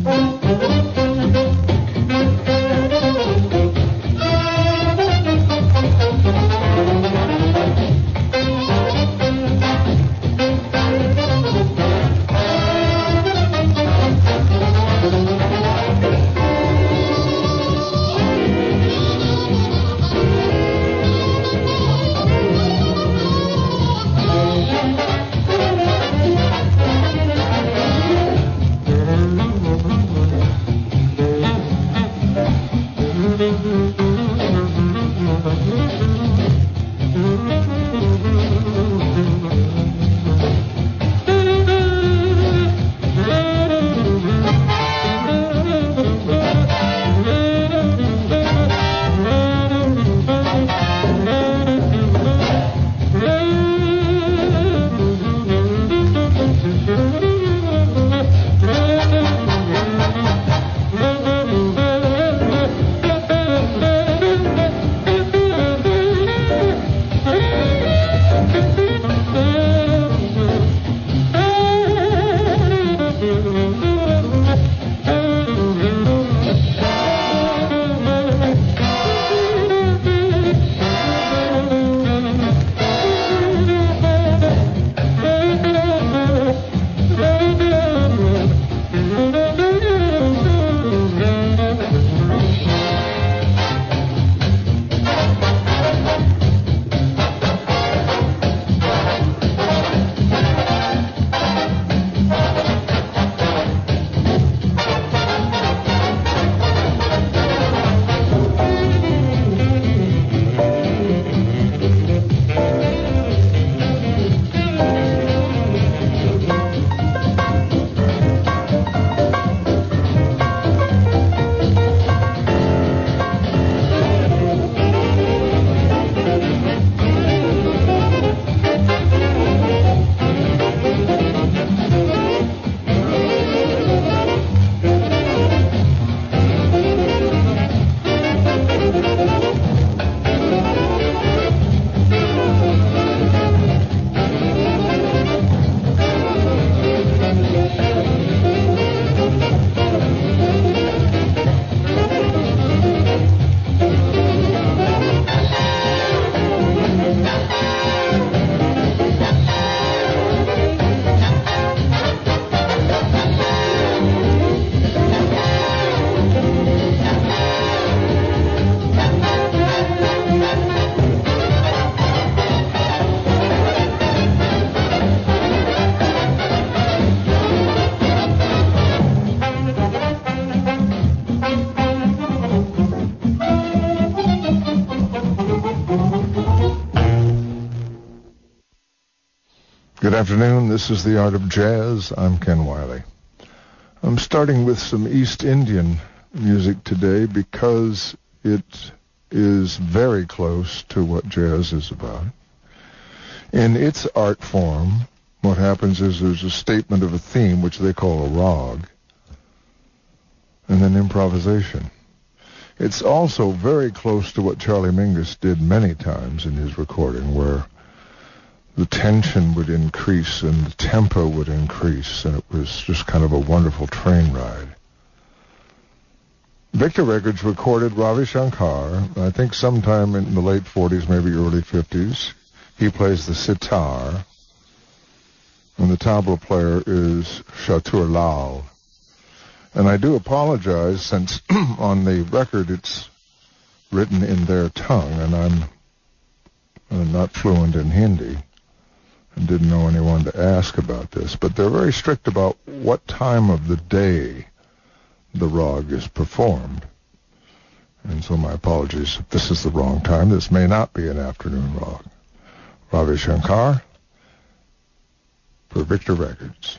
Good afternoon. This is The Art of Jazz. I'm Ken Wiley. I'm starting with some East Indian music today because it is very close to what jazz is about. In its art form, what happens is there's a statement of a theme, which they call a rag, and then improvisation. It's also very close to what Charlie Mingus did many times in his recording, where the tension would increase and the tempo would increase, and it was just kind of a wonderful train ride. Victor Records recorded Ravi Shankar, I think sometime in the late 40s, maybe early 50s. He plays the sitar, and the tabla player is Chatur Lal. And I do apologize, since on the record it's written in their tongue, and I'm not fluent in Hindi, and didn't know anyone to ask about this, but they're very strict about what time of the day the rag is performed. And so my apologies if this is the wrong time. This may not be an afternoon rag. Ravi Shankar for Victor Records.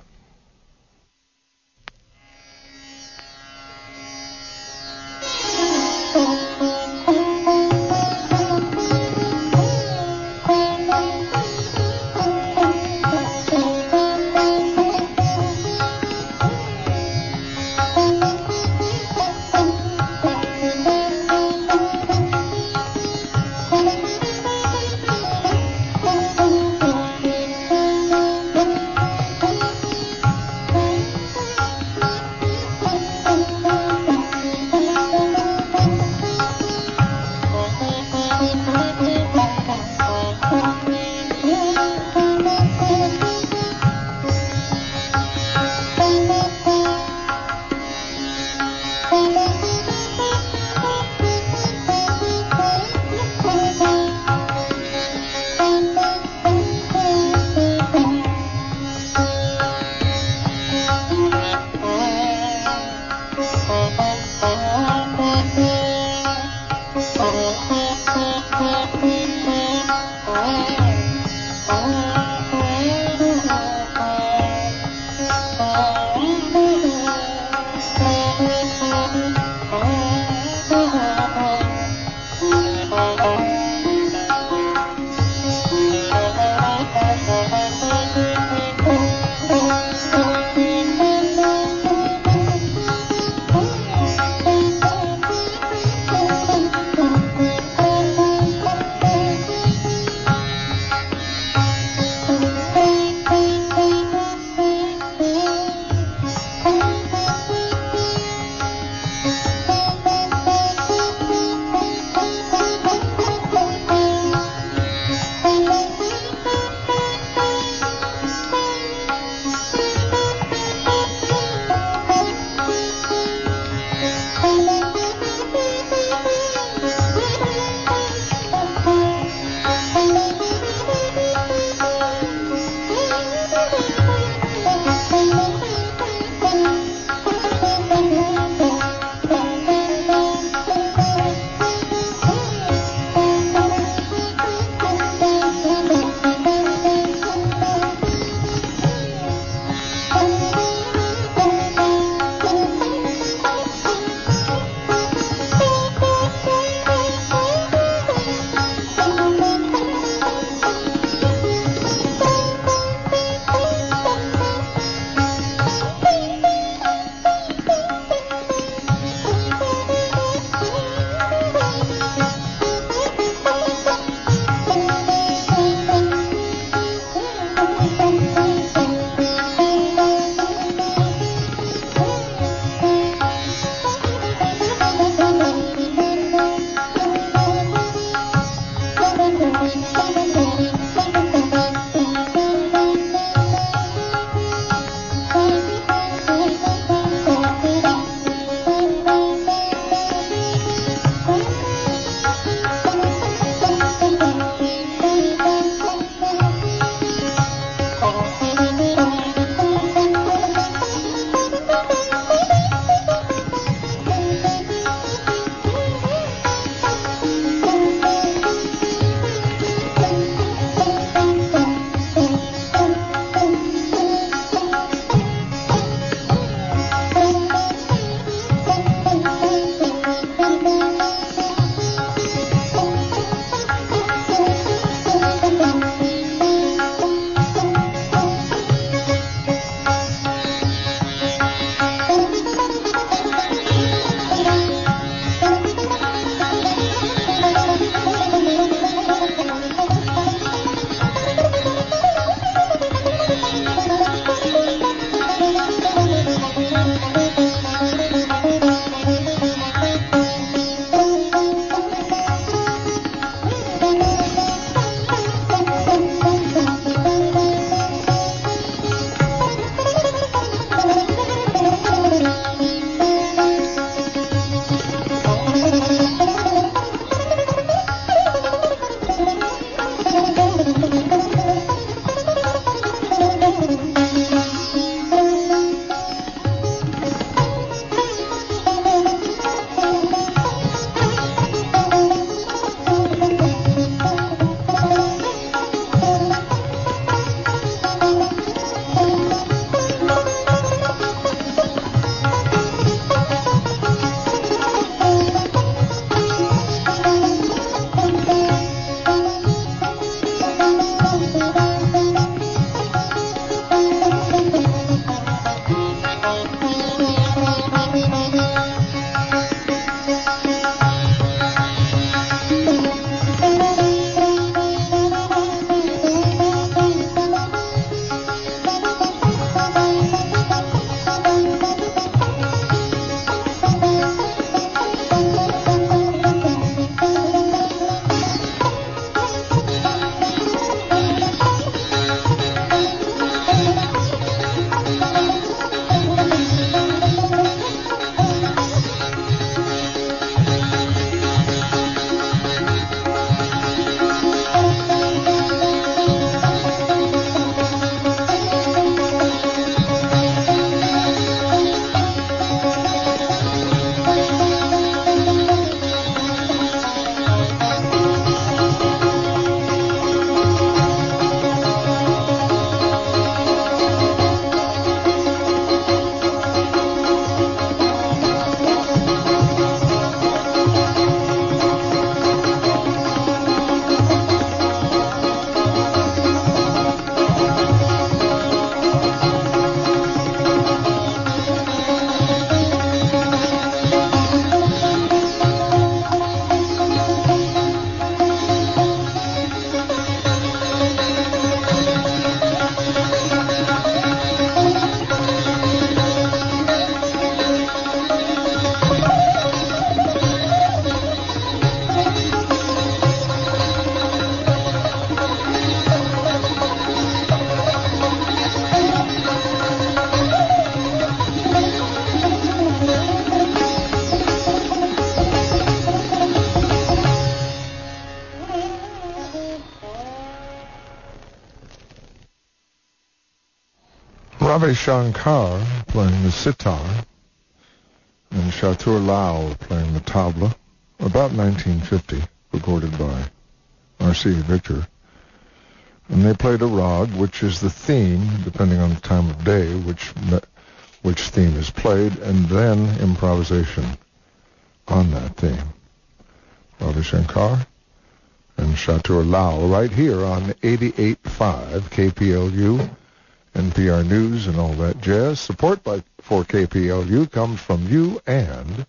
Ravi Shankar playing the sitar, and Chatur Lal playing the tabla, about 1950, recorded by R.C. Victor. And they played a rag, which is the theme, depending on the time of day, which theme is played, and then improvisation on that theme. Ravi Shankar and Chatur Lal right here on 88.5 KPLU, NPR News and all that jazz. Support for KPLU comes from you, and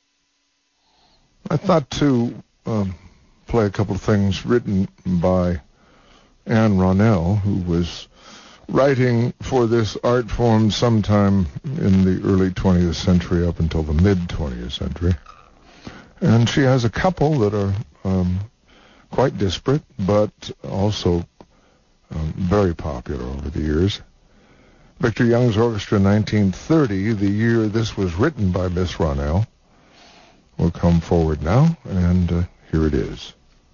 I thought to play a couple of things written by Anne Ronell, who was writing for this art form sometime in the early 20th century up until the mid-20th century. And she has a couple that are quite disparate, but also very popular over the years. Victor Young's Orchestra, 1930, the year this was written by Miss Ronell, will come forward now, and here it is.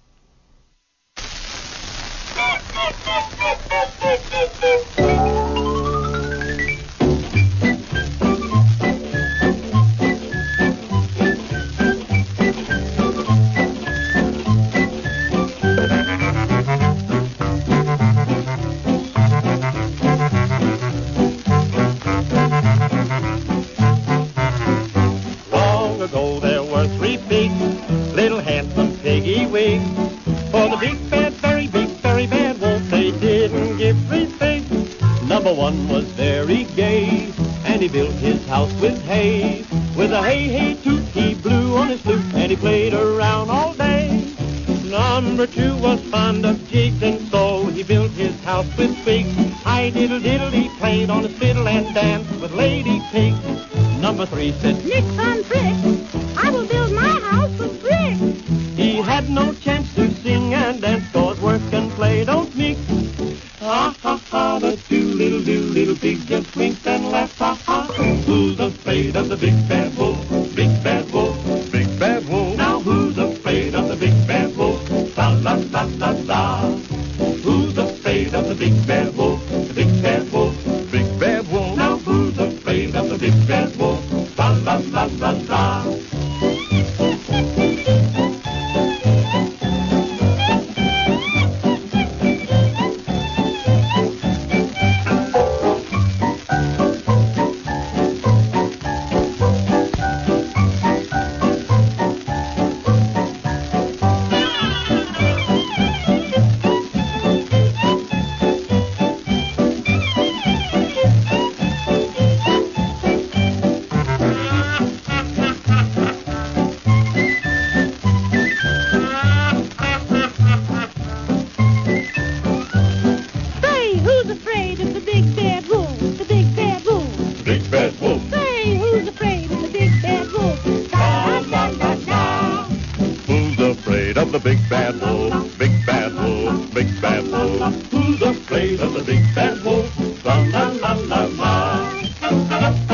Long ago there were three pigs, little handsome piggy wigs. For the big bad, very bad wolf, they didn't give three figs. Number one was very gay, and he built his house with hay. With a hey, hey, toot, he blew on his flute, and he played around all day. Number two was fond of jigs, and so he built his house with twigs. Hi, diddle, diddle, he played on his fiddle and danced with lady pigs. Number three said, Nix on tricks, I will build my house with bricks. he had no chance to sing and dance, 'cause work and play don't mix. Ha, ha, ha, the two little pigs just winked and laughed, ha, ha. Who's afraid of the big bad wolf, big bad wolf, big bad wolf? Now who's afraid of the big bad wolf? La, la, la, la, la. Who's afraid of the big bad wolf, the big bad wolf, big bad wolf? Now who's afraid of the big bad wolf? La, la, la, la, la. Say, who's afraid of the big bad wolf, the big bad wolf? Big bad wolf. Say, who's afraid of the big bad wolf? La, la, la, la. Who's afraid of the big bad wolf? Big bad wolf, big bad wolf. Who's afraid of the big bad wolf? La la la la la.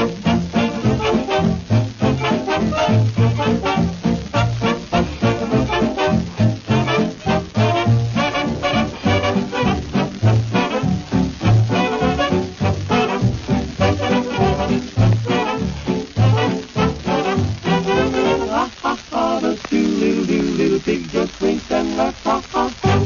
Ha ha ha, the two little pigs just winked and laughed, ha ha ha.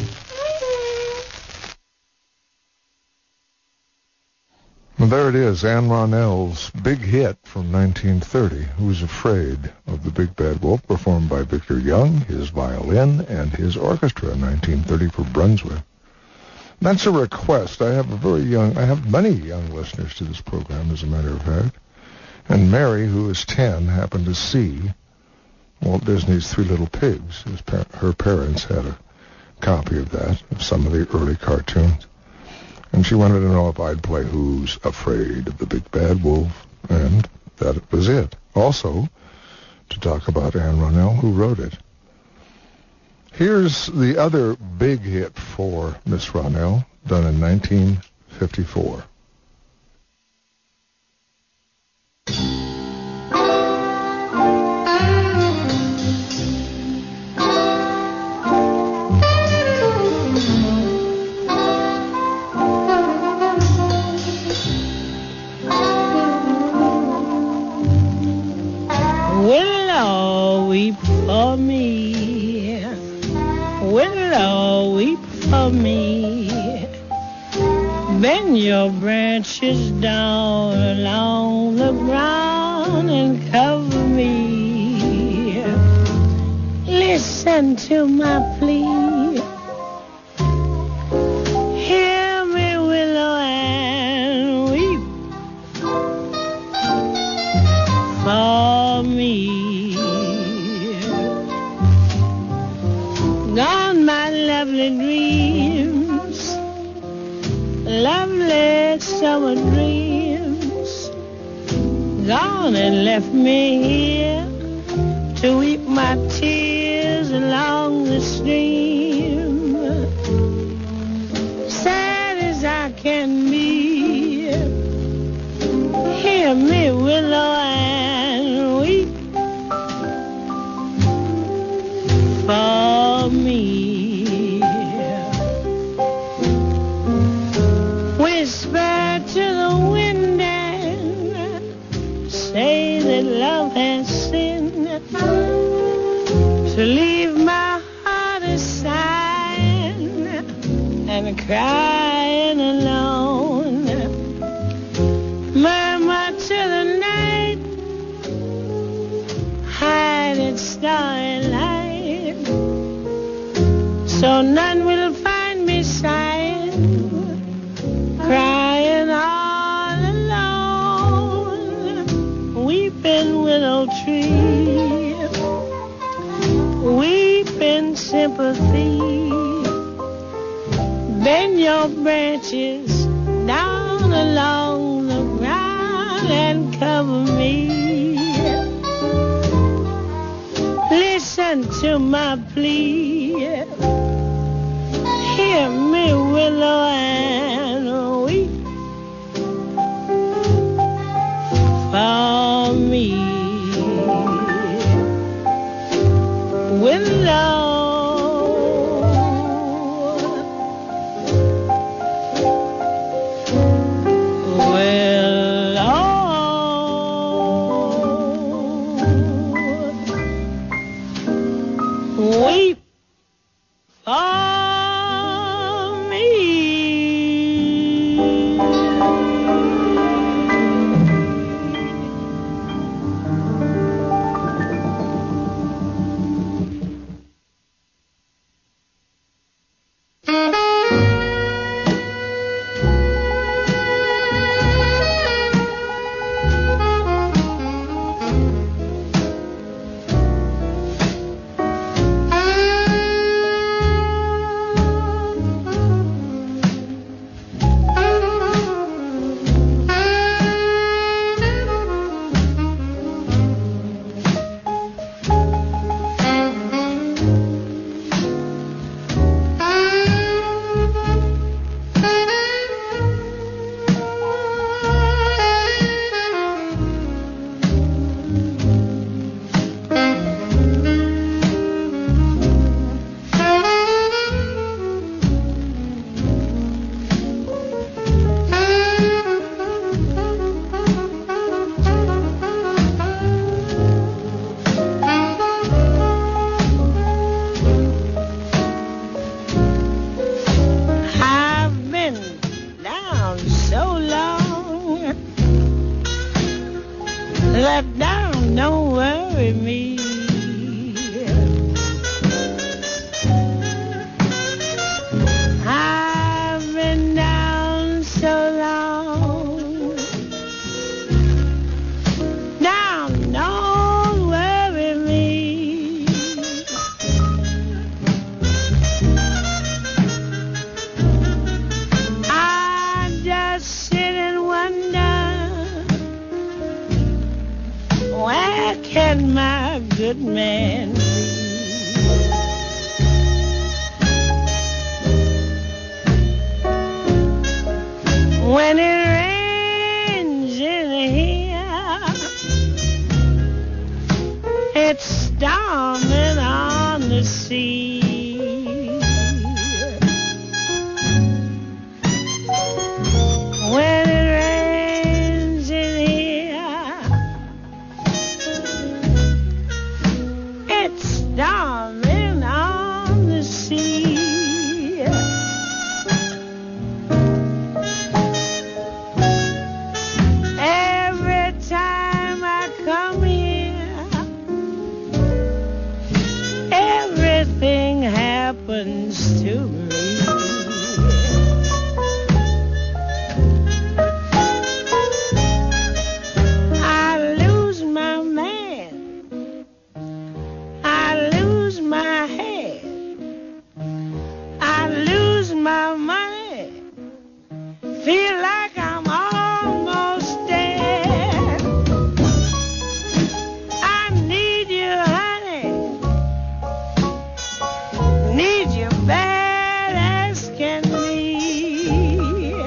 Well, there it is, Anne Ronell's big hit from 1930, Who's Afraid of the Big Bad Wolf, performed by Victor Young, his violin, and his orchestra in 1930 for Brunswick. That's a request. I have many young listeners to this program, as a matter of fact. And Mary, who is 10, happened to see Walt Disney's Three Little Pigs. Her parents had a copy of that, of some of the early cartoons. And she wanted to know if I'd play Who's Afraid of the Big Bad Wolf, and that was it. Also, to talk about Anne Ronell, who wrote it. Here's the other big hit for Miss Ronell, done in 1954. Willow, weep for me. Willow, weep for me. Bend your branches down along the ground and cover me. Listen to my plea. Hear me, willow, and weep for me. Gone my lovely dreams, lovely summer dreams. Gone and left me here to weep my tears along the stream. Sad as I can be, hear me, willow, and weep for me. Whisper to the wind and say that love has sinned, to leave my heart a sighing and crying alone. Murmur to the night, hide its starry light, so none will find me sighing, crying all alone. Weeping willow tree, weep in sympathy. Bend your branches down along the ground and cover me. Listen to my plea. Hear me, willow, and weep for me. Willow, weep for me. Let down, don't worry me. I've been down so long. Down, don't worry me. I just sit and wonder, where can my good man be? When it rains in here, it's storming on the sea. When it rains in here, close to me. I lose my man, I lose my head, I lose my money, feel like I'm almost dead. I need you, honey, need you bad as can be.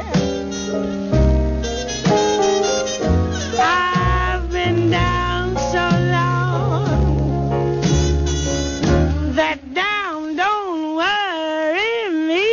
I've been down so long that down don't worry me.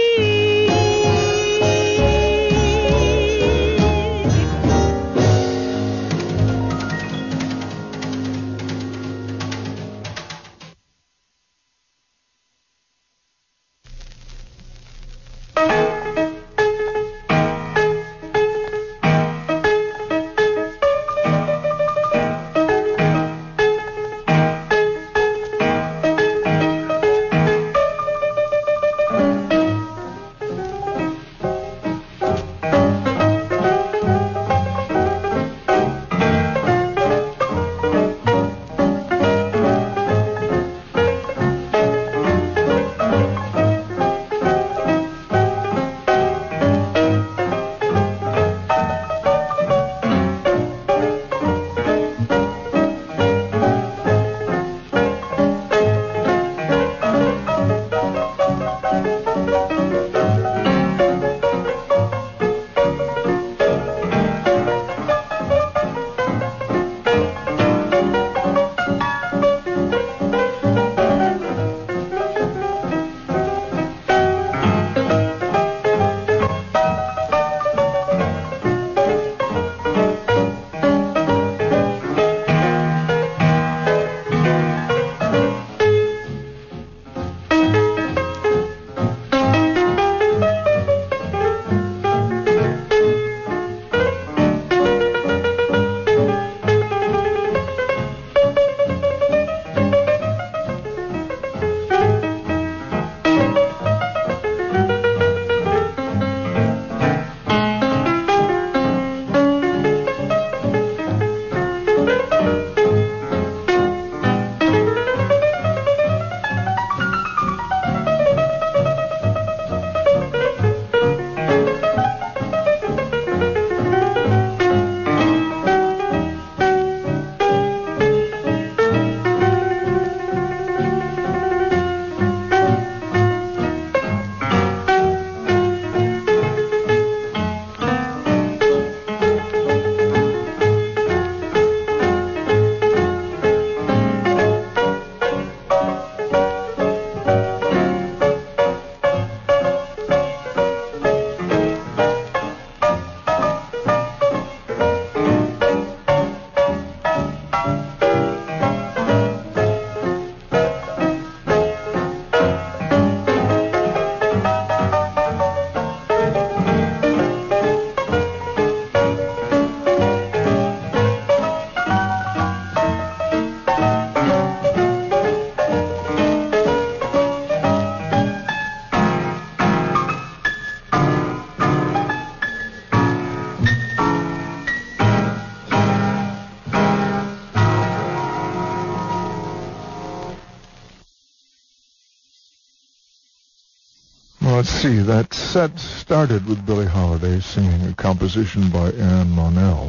Let's see, that set started with Billie Holiday singing a composition by Anne Ronell.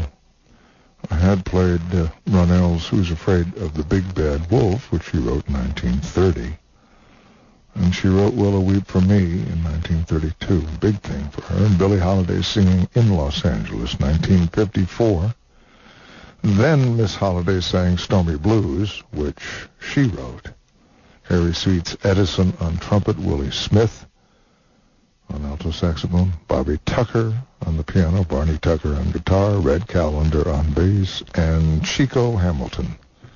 I had played Ronell's Who's Afraid of the Big Bad Wolf, which she wrote in 1930. And she wrote Willow Weep for Me in 1932, big thing for her. And Billie Holiday singing in Los Angeles, 1954. Then Miss Holiday sang Stormy Blues, which she wrote. Harry Sweet's Edison on trumpet, Willie Smith on alto saxophone, Bobby Tucker on the piano, Barney Tucker on guitar, Red Callender on bass, and Chico Hamilton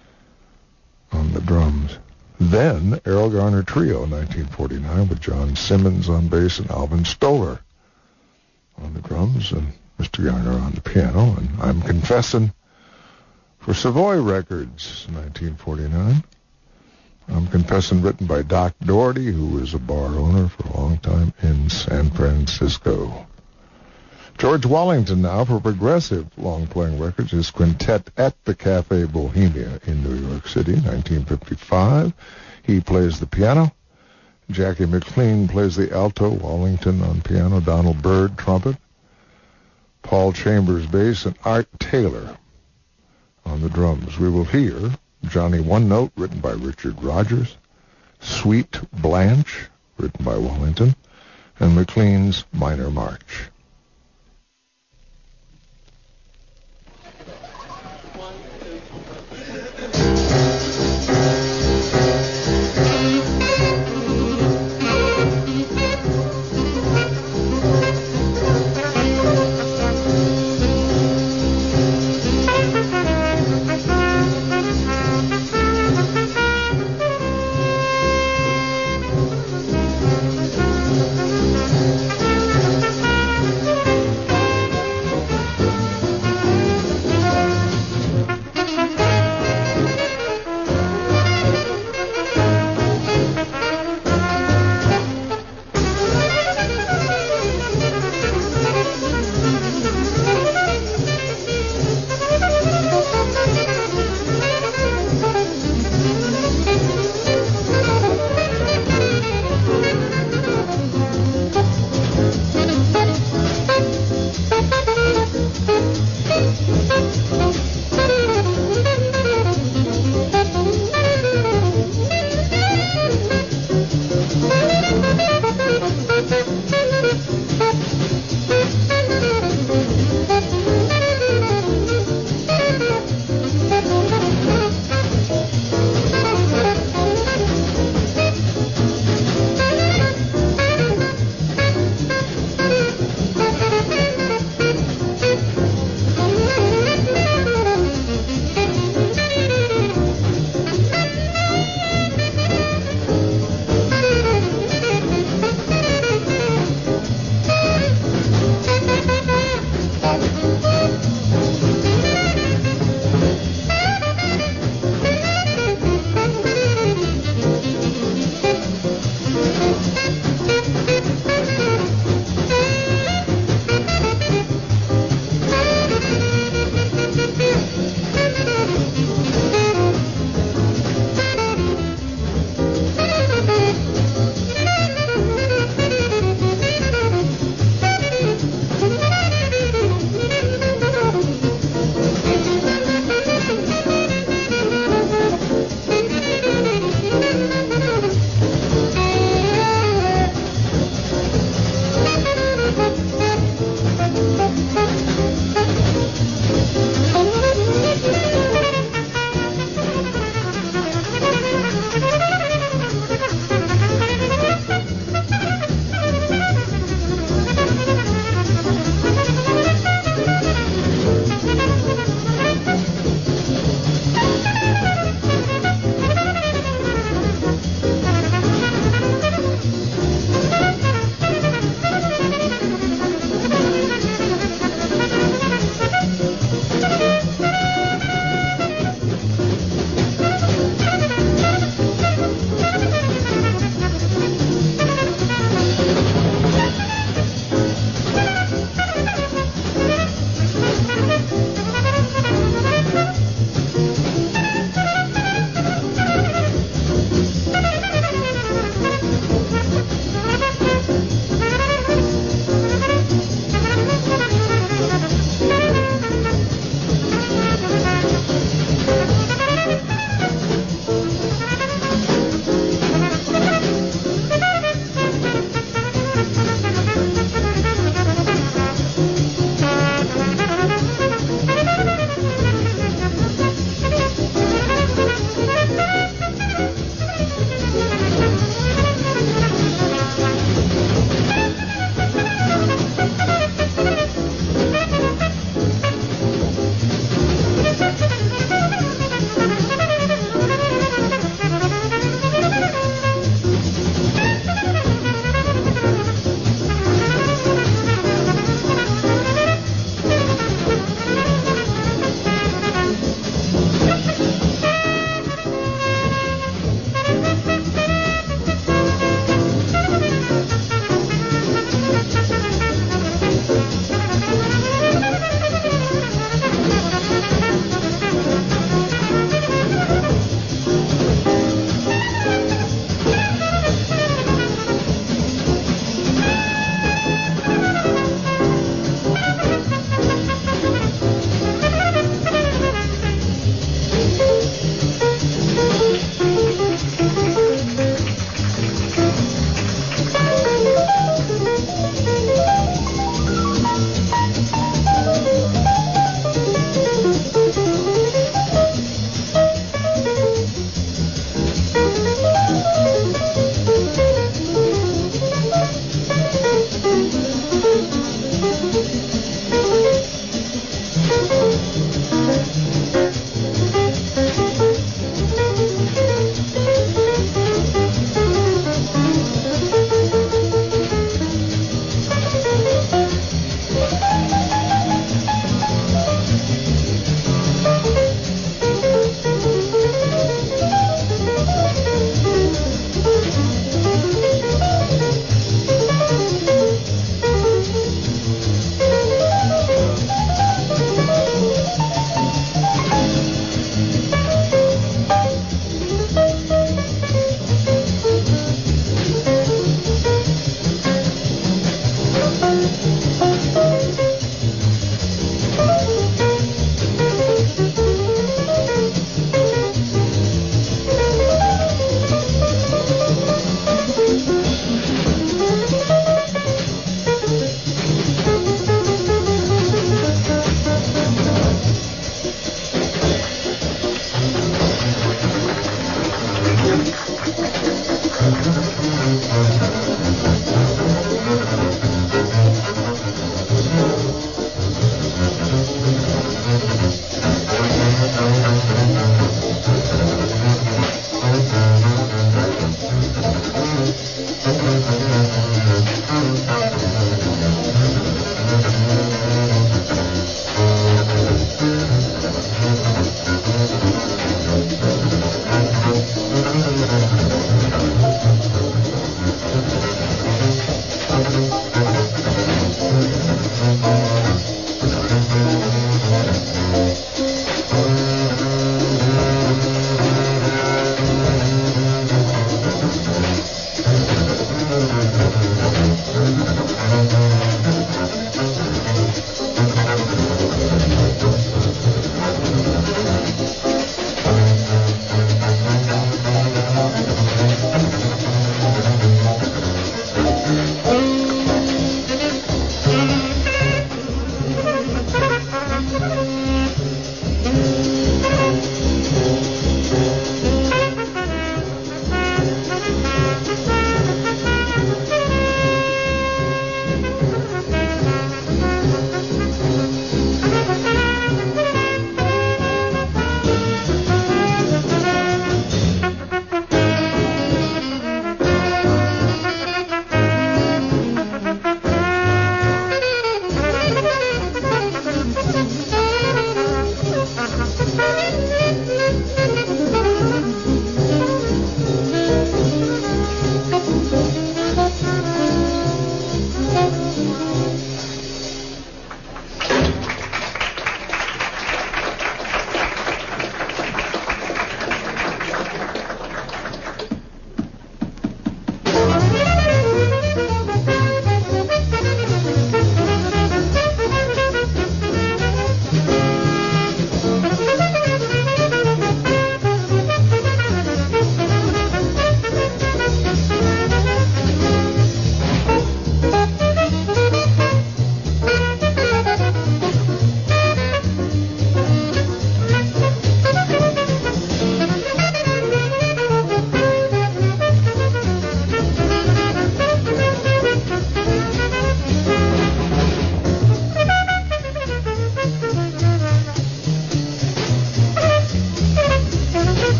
on the drums. Then Errol Garner Trio, 1949, with John Simmons on bass and Alvin Stoller on the drums, and Mr. Garner on the piano, and I'm Confessin' for Savoy Records, 1949. I'm Confessing, written by Doc Doherty, who was a bar owner for a long time in San Francisco. George Wallington now for Progressive long-playing records. His quintet at the Cafe Bohemia in New York City, 1955. He plays the piano. Jackie McLean plays the alto, Wallington on piano, Donald Byrd trumpet, Paul Chambers bass, and Art Taylor on the drums. We will hear Johnny One Note, written by Richard Rogers, Sweet Blanche, written by Wallington, and McLean's Minor March.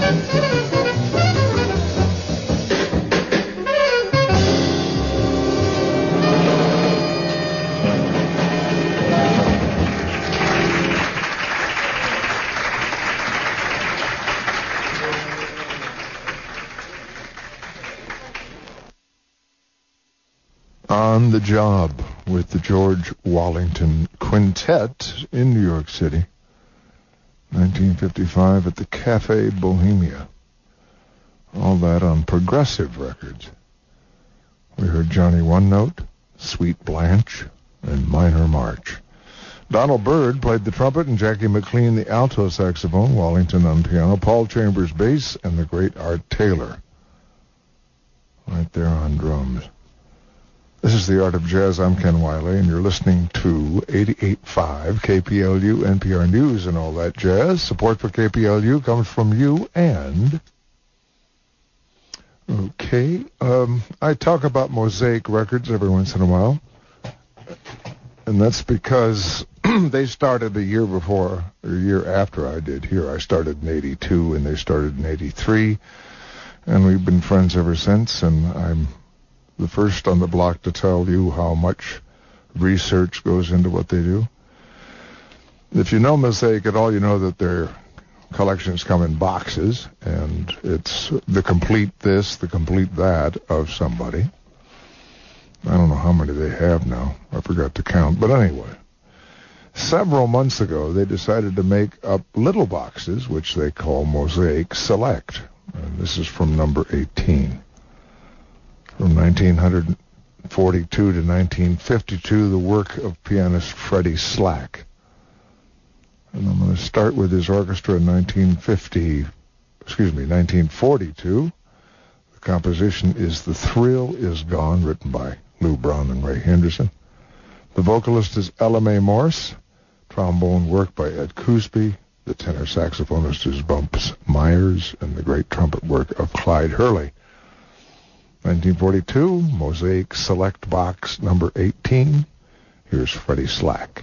On the Job with the George Wallington Quintet in New York City, 1955 at the Cafe Bohemia. All that on Progressive Records. We heard Johnny One Note, Sweet Blanche, and Minor March. Donald Byrd played the trumpet and Jackie McLean the alto saxophone, Wallington on piano, Paul Chambers bass, and the great Art Taylor right there on drums. This is The Art of Jazz. I'm Ken Wiley, and you're listening to 88.5 KPLU, NPR News, and all that jazz. Support for KPLU comes from you and... Okay. I talk about Mosaic Records every once in a while, and that's because they started a year before, or a year after I did here. I started in 82, and they started in 83, and we've been friends ever since, and I'm the first on the block to tell you how much research goes into what they do. If you know Mosaic at all, you know that their collections come in boxes, and it's the complete this, the complete that of somebody. I don't know how many they have now. I forgot to count. But anyway, several months ago, they decided to make up little boxes, which they call Mosaic Select. And this is from number 18. From 1942 to 1952, the work of pianist Freddie Slack. And I'm going to start with his orchestra in 1942. The composition is The Thrill Is Gone, written by Lou Brown and Ray Henderson. The vocalist is Ella Mae Morse. Trombone work by Ed Coosby. The tenor saxophonist is Bumps Myers, and the great trumpet work of Clyde Hurley. 1942, Mosaic Select Box number 18. Here's Freddie Slack.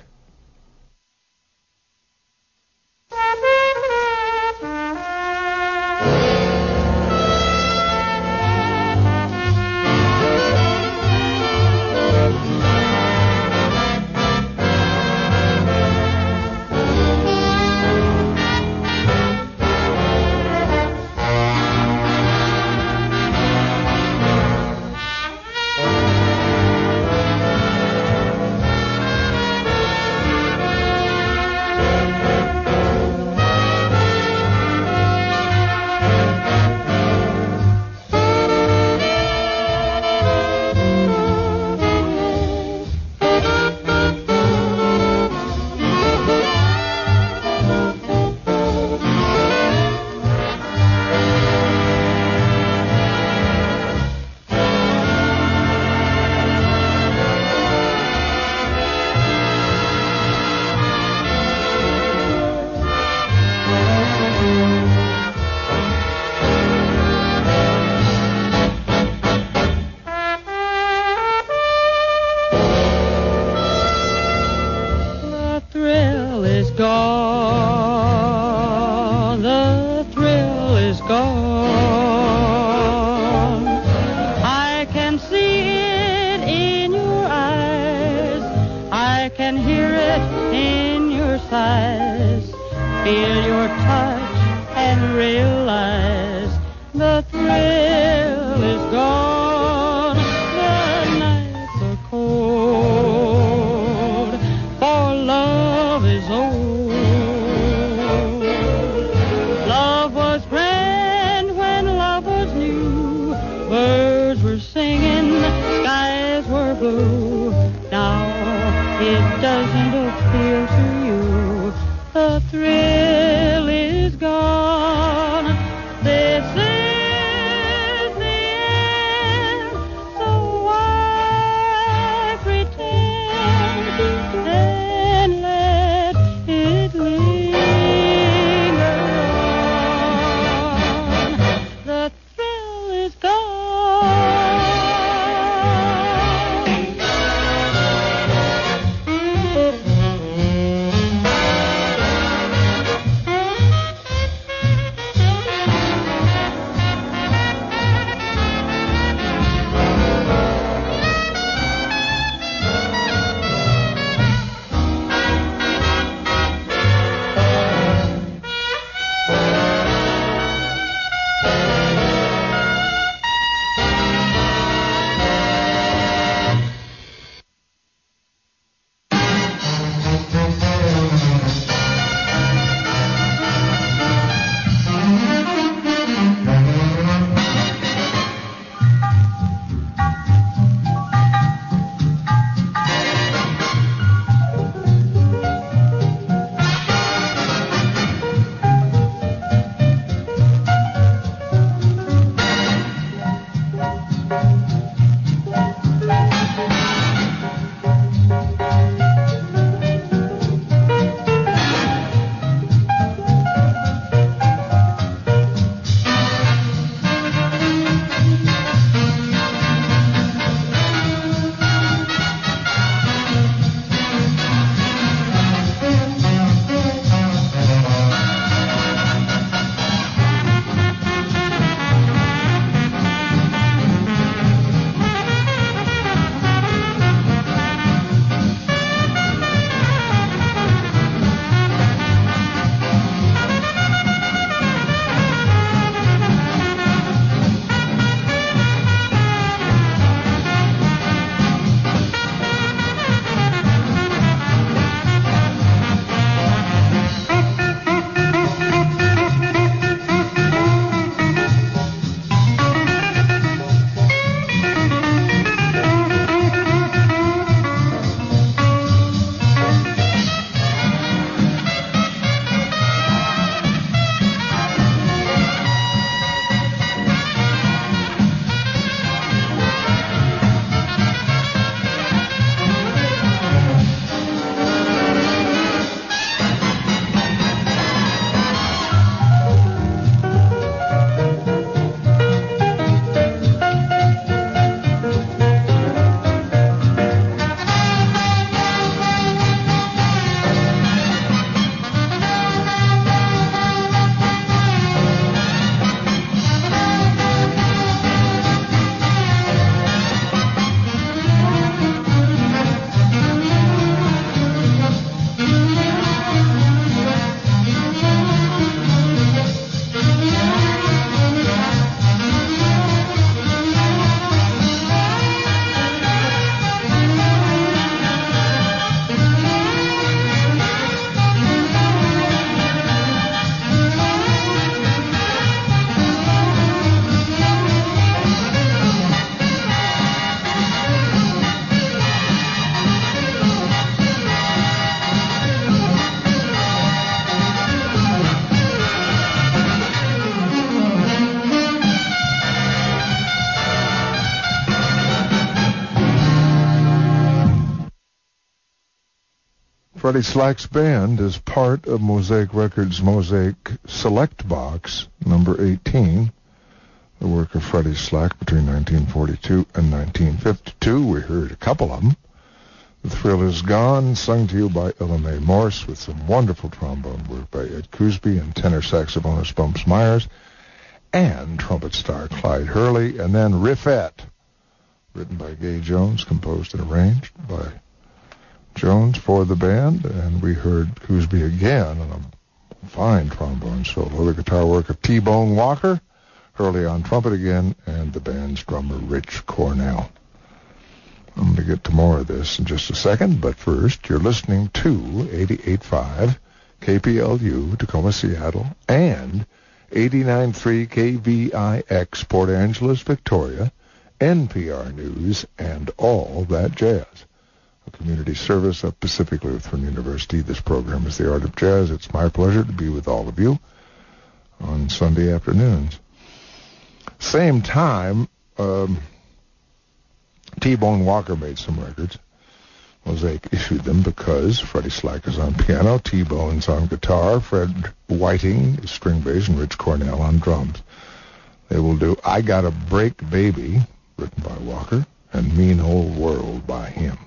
Freddie Slack's band is part of Mosaic Records' Mosaic Select Box, number 18, the work of Freddie Slack between 1942 and 1952. We heard a couple of them. The Thrill Is Gone, sung to you by Ella Mae Morse, with some wonderful trombone work by Ed Cousby and tenor saxophonist Bumps Myers, and trumpet star Clyde Hurley, and then Riffette, written by Gay Jones, composed and arranged by Jones for the band, and we heard Cousby again on a fine trombone solo, the guitar work of T-Bone Walker, Hurley on trumpet again, and the band's drummer Rich Cornell. I'm going to get to more of this in just a second, but first, you're listening to 88.5 KPLU, Tacoma, Seattle, and 89.3 KVIX, Port Angeles, Victoria, NPR News, and All That Jazz. A community service of Pacific Lutheran University. This program is The Art of Jazz. It's my pleasure to be with all of you on Sunday afternoons. Same time, T-Bone Walker made some records. Mosaic issued them because Freddie Slack is on piano, T-Bone's on guitar, Fred Whiting is string bass, and Rich Cornell on drums. They will do I Gotta Break Baby, written by Walker, and Mean Old World by him.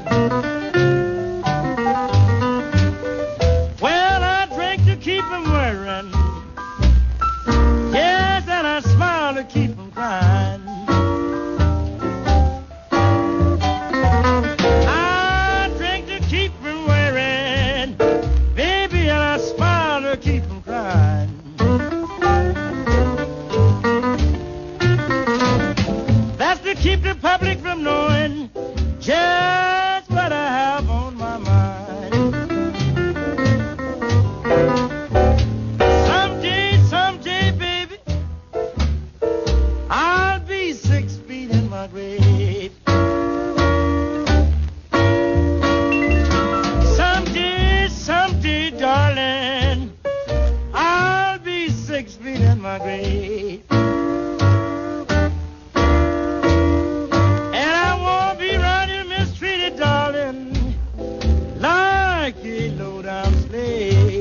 Well, I drink to keep from worrying. Yes, and I smile to keep from crying. I drink to keep from worrying, baby, and I smile to keep from crying. That's to keep the public from knowing just what I have on my mind. Someday, baby, I'll be 6 feet in my grave. Someday, darling, I'll be 6 feet in my grave. And I won't be running mistreated, darling, like a low-down slave.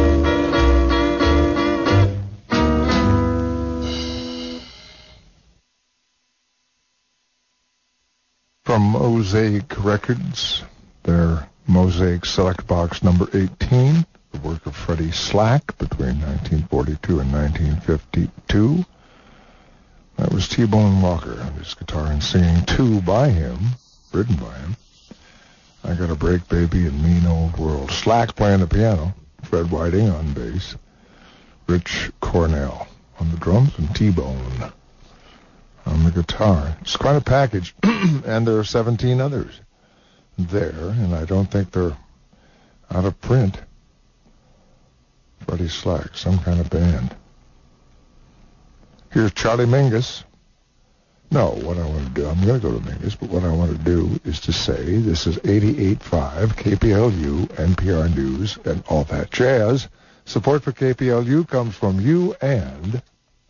From Mosaic Records, their Mosaic Select Box number 18, the work of Freddie Slack between 1942 and 1952. That was T-Bone Walker, his guitar and singing two by him, written by him. I Got a Break, Baby, and Mean Old World. Slack playing the piano, Fred Whiting on bass, Rich Cornell on the drums, and T-Bone on the guitar. It's quite a package, and there are 17 others there, and I don't think they're out of print. Freddie Slack, some kind of band. Here's Charlie Mingus. No, what I want to do, I'm going to go to Mingus, but what I want to do is to say this is 88.5 KPLU, NPR News, and all that jazz. Support for KPLU comes from you and...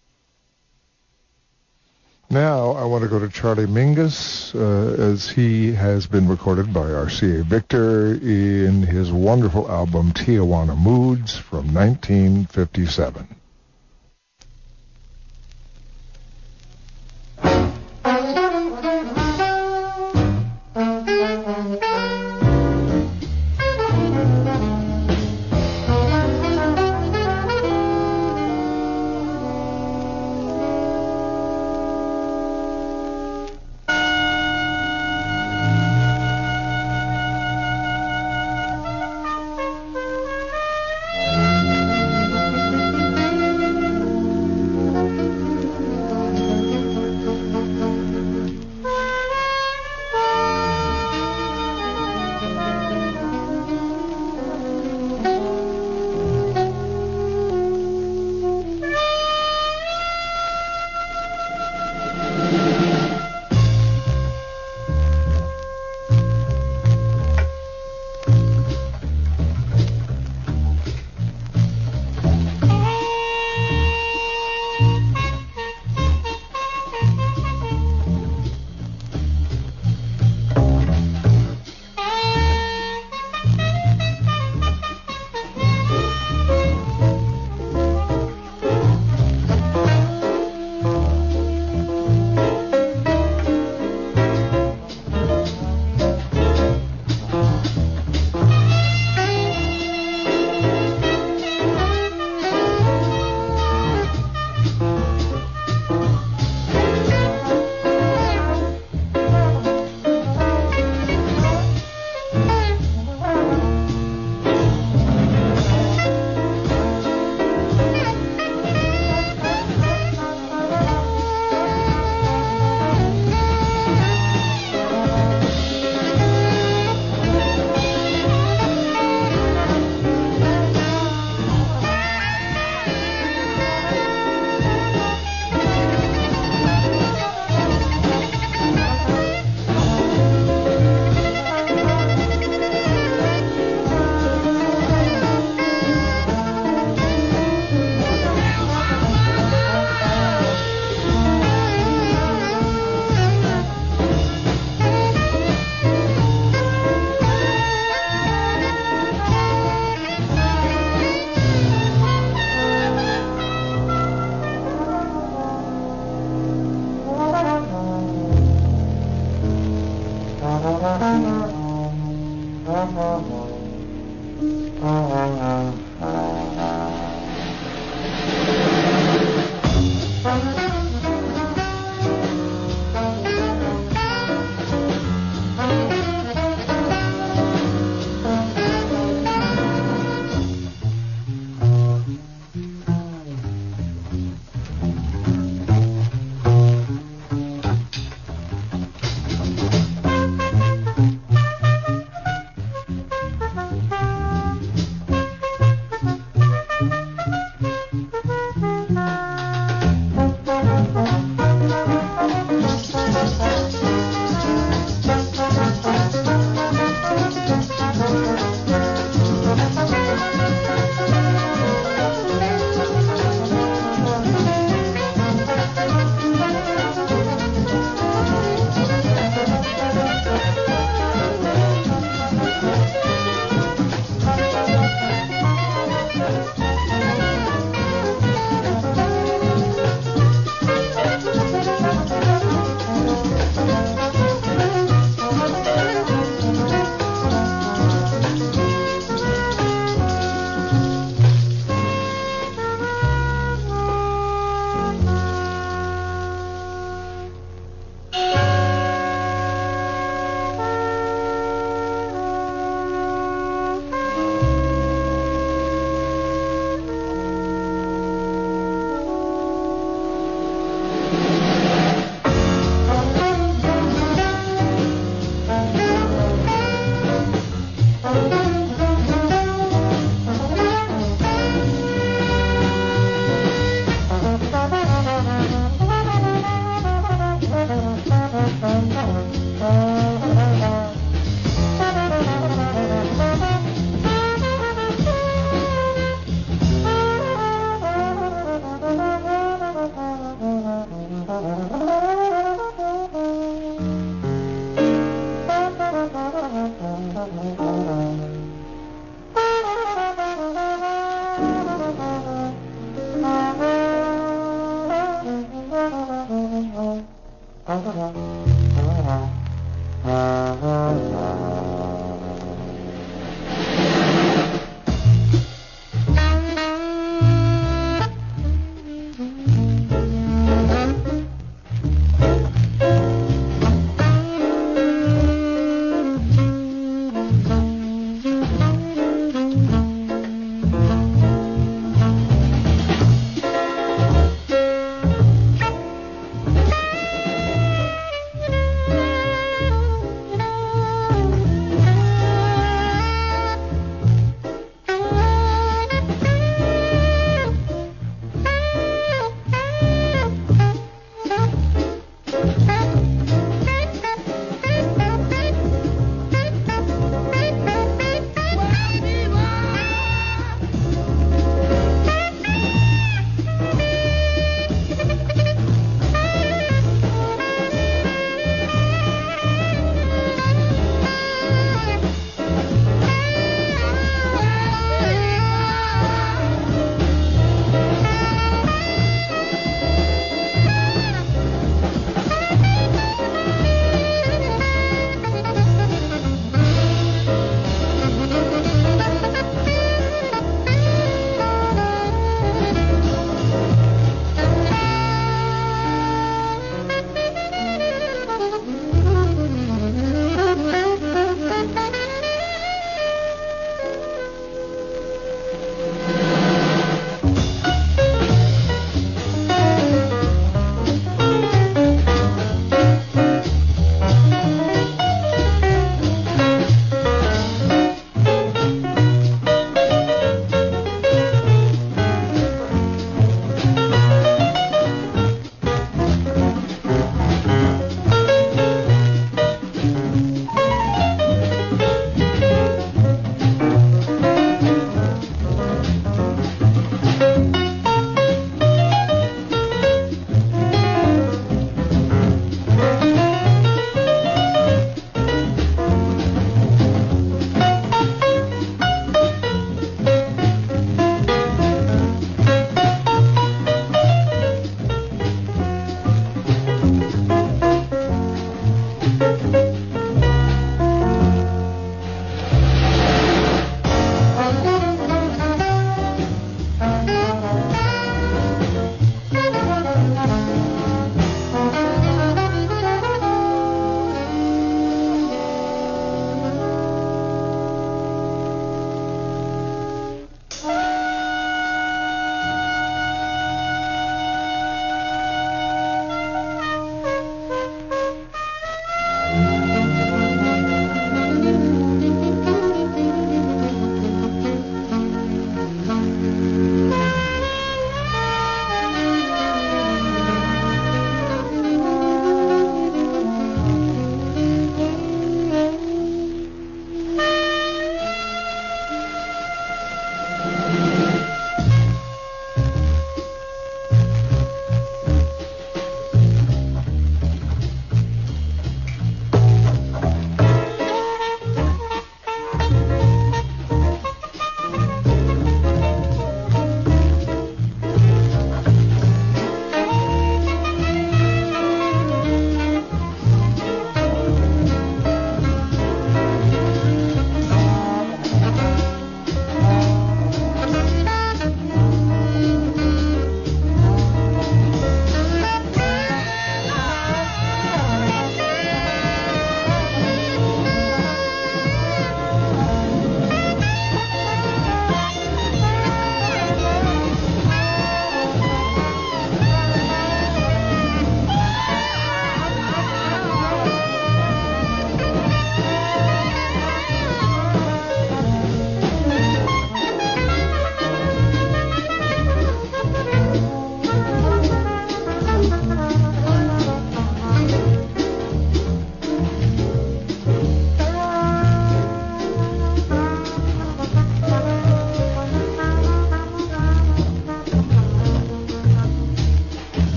Now I want to go to Charlie Mingus, as he has been recorded by RCA Victor in his wonderful album Tijuana Moods from 1957.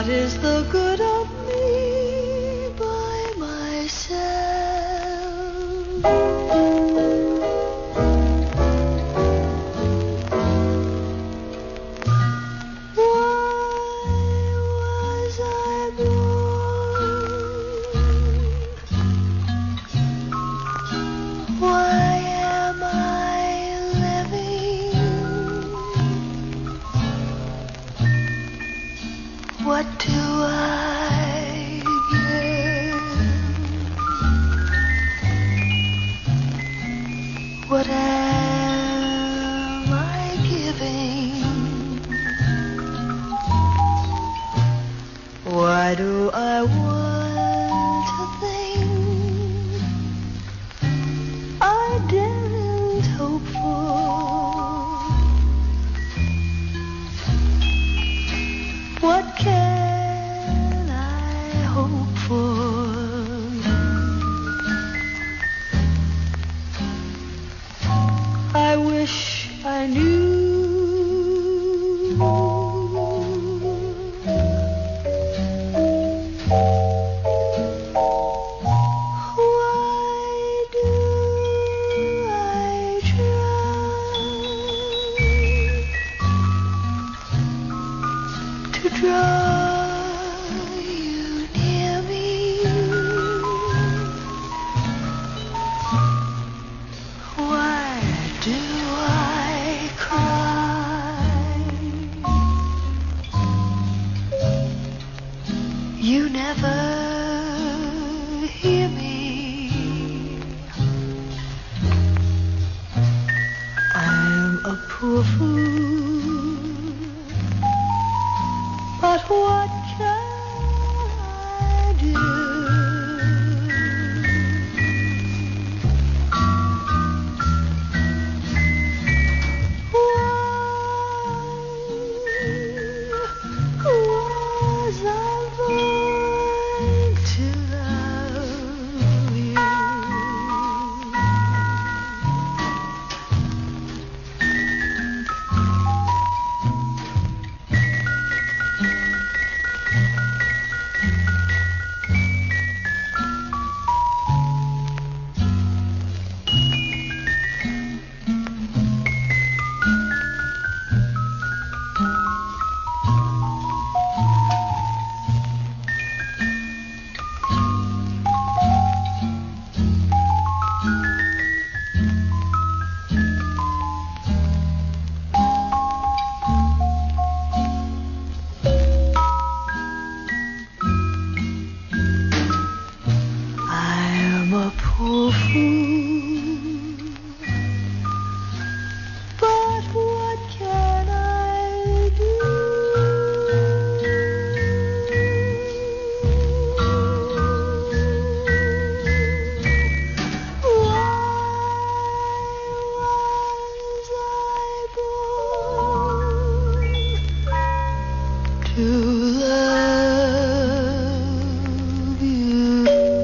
What is the good of me by myself? Why was I born? Why am I living? What do I give? What am I giving? Why do I want to think I daren't hope for? What can I hope for? I wish I knew. Why do I try to draw you near me? Why do I cry? You never hear me. I'm a poor fool, but what can I do? Why was I born to love you? I'm a poor fool, but what can I do? Why was I born to love you?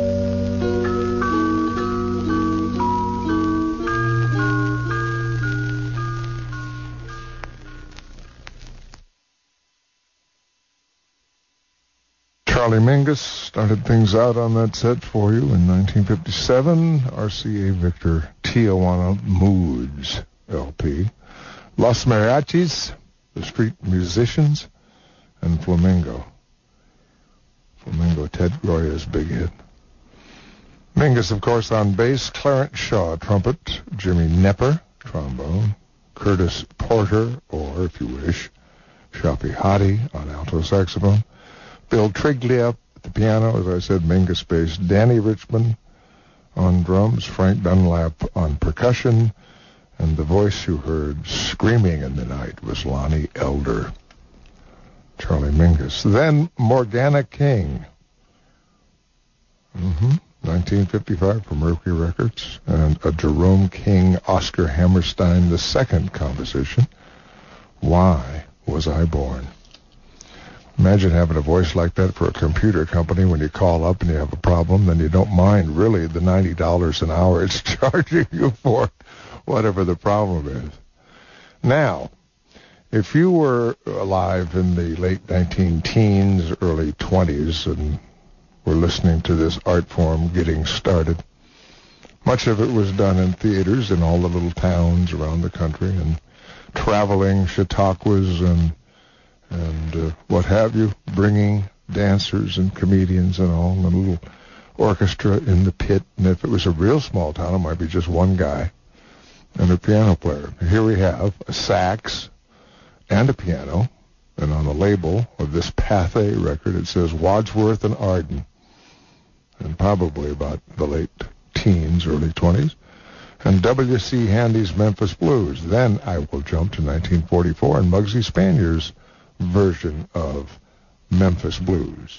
Charlie Mingus started things out on that set for you in 1957. RCA Victor Tijuana Moods LP. Los Mariachis, the Street Musicians, and Flamingo. Flamingo, Ted Goya's big hit. Mingus, of course, on bass. Clarence Shaw, trumpet. Jimmy Nepper, trombone. Curtis Porter, or, if you wish, Shafi Hadi on alto saxophone. Bill Triglia at the piano, as I said, Mingus bass. Danny Richmond on drums. Frank Dunlap on percussion. And the voice you heard screaming in the night was Lonnie Elder. Charlie Mingus. Then Morgana King. 1955 from Mercury Records. And a Jerome King, Oscar Hammerstein II composition. Why Was I Born? Imagine having a voice like that for a computer company when you call up and you have a problem, then you don't mind really the $90 an hour it's charging you for whatever the problem is. Now, If you were alive in the late 19-teens, early 20s, and were listening to this art form getting started, much of it was done in theaters in all the little towns around the country, and traveling Chautauquas and what have you, bringing dancers and comedians and all, and a little orchestra in the pit. And if it was a real small town, it might be just one guy and a piano player. Here we have a sax and a piano, and on the label of this Pathé record it says Wadsworth and Arden, and probably about the late teens, early 20s, and W.C. Handy's Memphis Blues. Then I will jump to 1944 and Muggsy Spanier's version of Memphis Blues.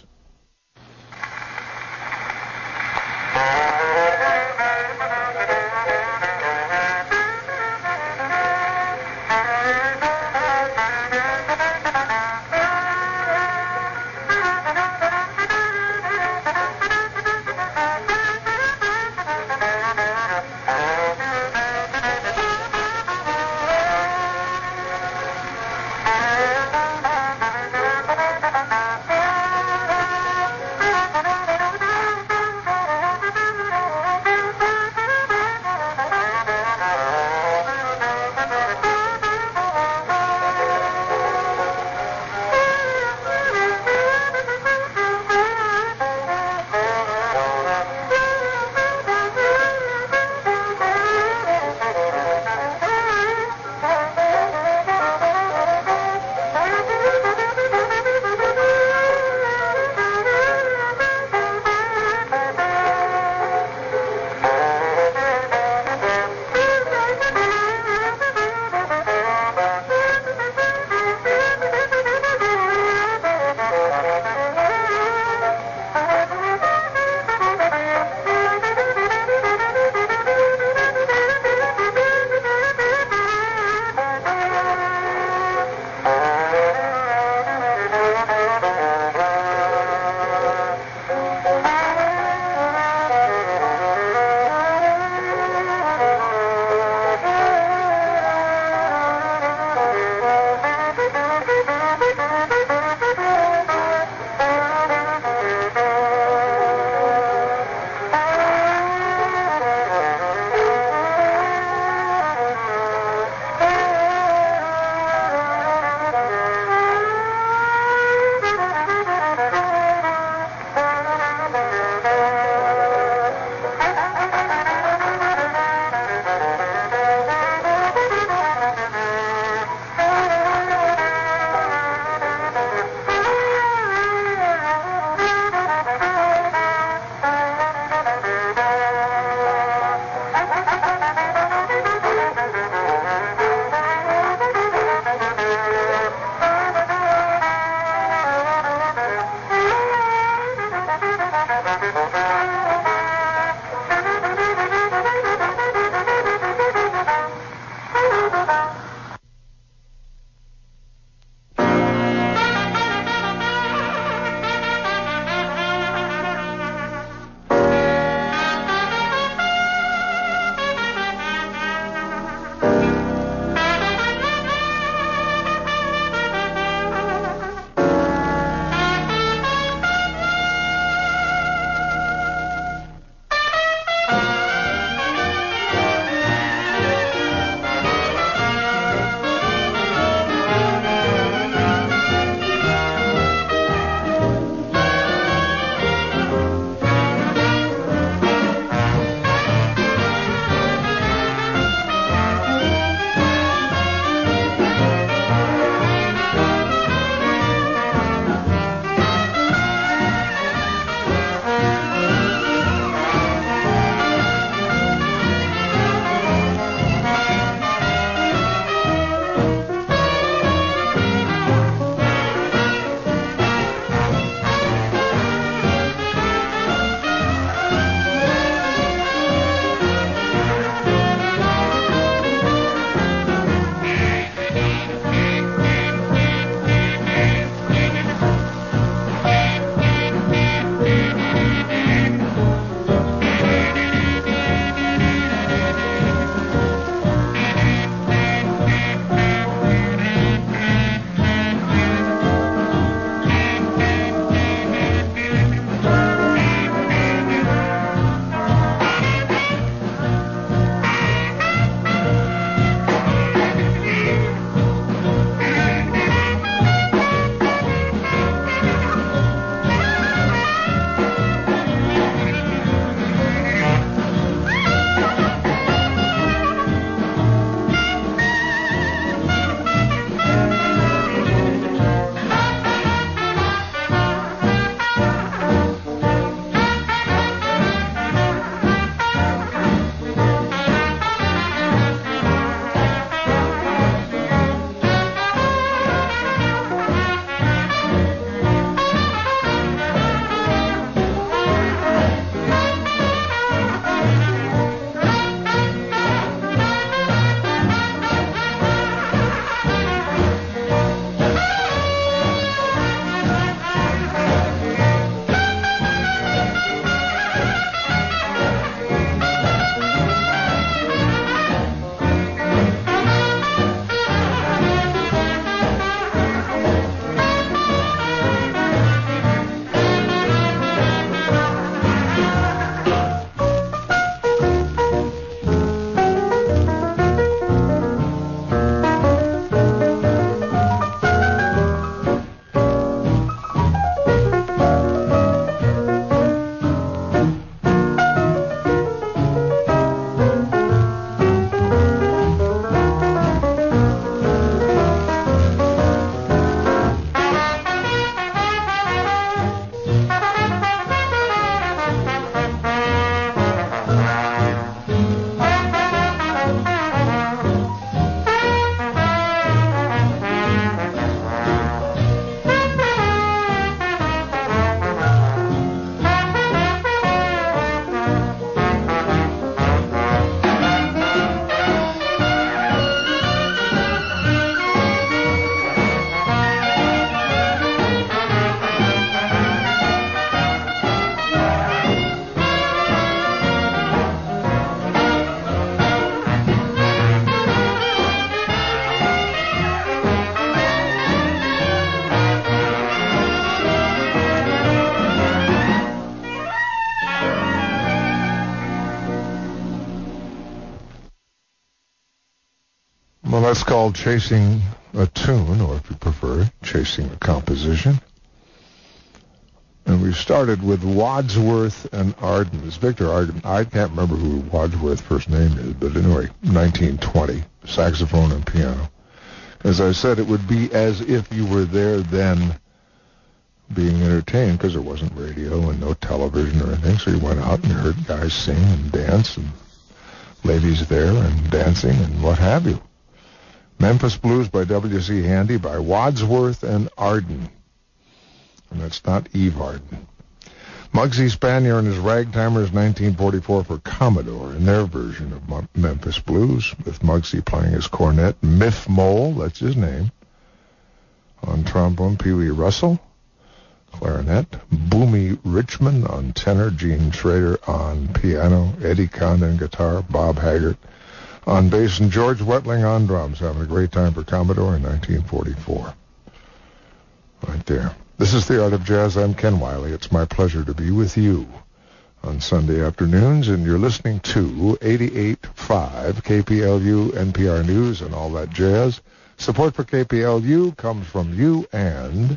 called Chasing a Tune, or if you prefer, Chasing a Composition. And we started with Wadsworth and Arden. It's Victor Arden. I can't remember who Wadsworth's first name is, but anyway, 1920, saxophone and piano. As I said, it would be as if you were there then being entertained, because there wasn't radio and no television or anything, so you went out and you heard guys sing and dance and ladies there and dancing and what have you. Memphis Blues by W.C. Handy by Wadsworth and Arden. And that's not Eve Arden. Muggsy Spanier and his Ragtimers, 1944 for Commodore, in their version of Memphis Blues, with Muggsy playing his cornet. Miff Mole, that's his name, on trombone. Pee Wee Russell, clarinet. Boomie Richmond on tenor. Gene Schrader on piano. Eddie Condon guitar. Bob Haggart on bass. And George Wetling on drums, having a great time for Commodore in 1944. Right there. This is The Art of Jazz. I'm Ken Wiley. It's my pleasure to be with you on Sunday afternoons, and you're listening to 88.5 KPLU, NPR News, and all that jazz. Support for KPLU comes from you, and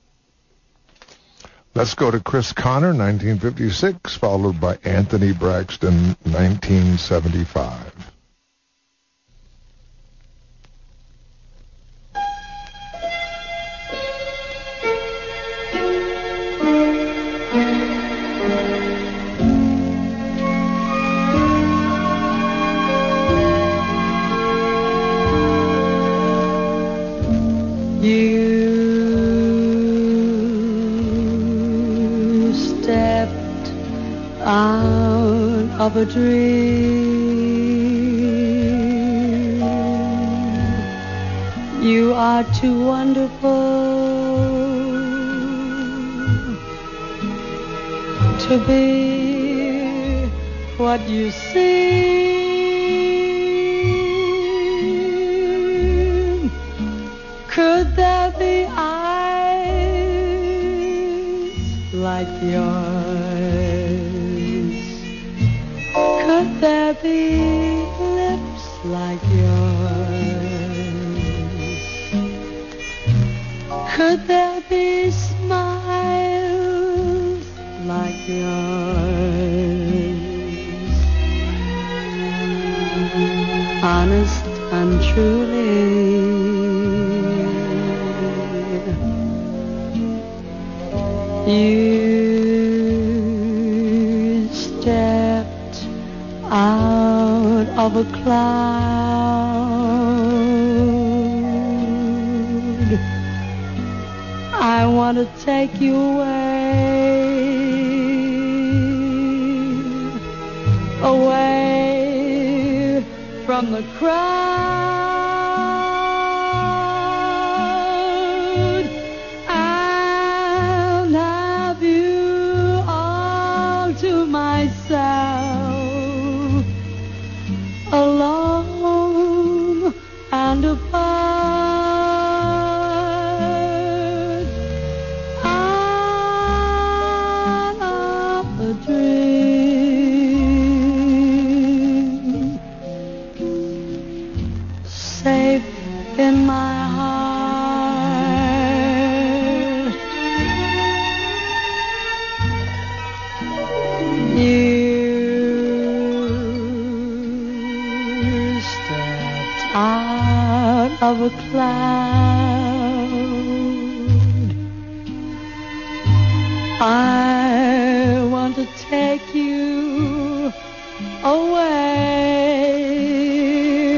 let's go to Chris Connor, 1956, followed by Anthony Braxton, 1975. Of a dream, you are too wonderful to be what you seem. Could there be eyes like yours? Could there be lips like yours? Could there be smiles like yours? Honest and truly, you stepped out of a cloud. I want to take you away from the crowd, and have you all to myself, alone and apart, out of a dream, safe in my heart. You stepped out of a cloud. I want to take you away,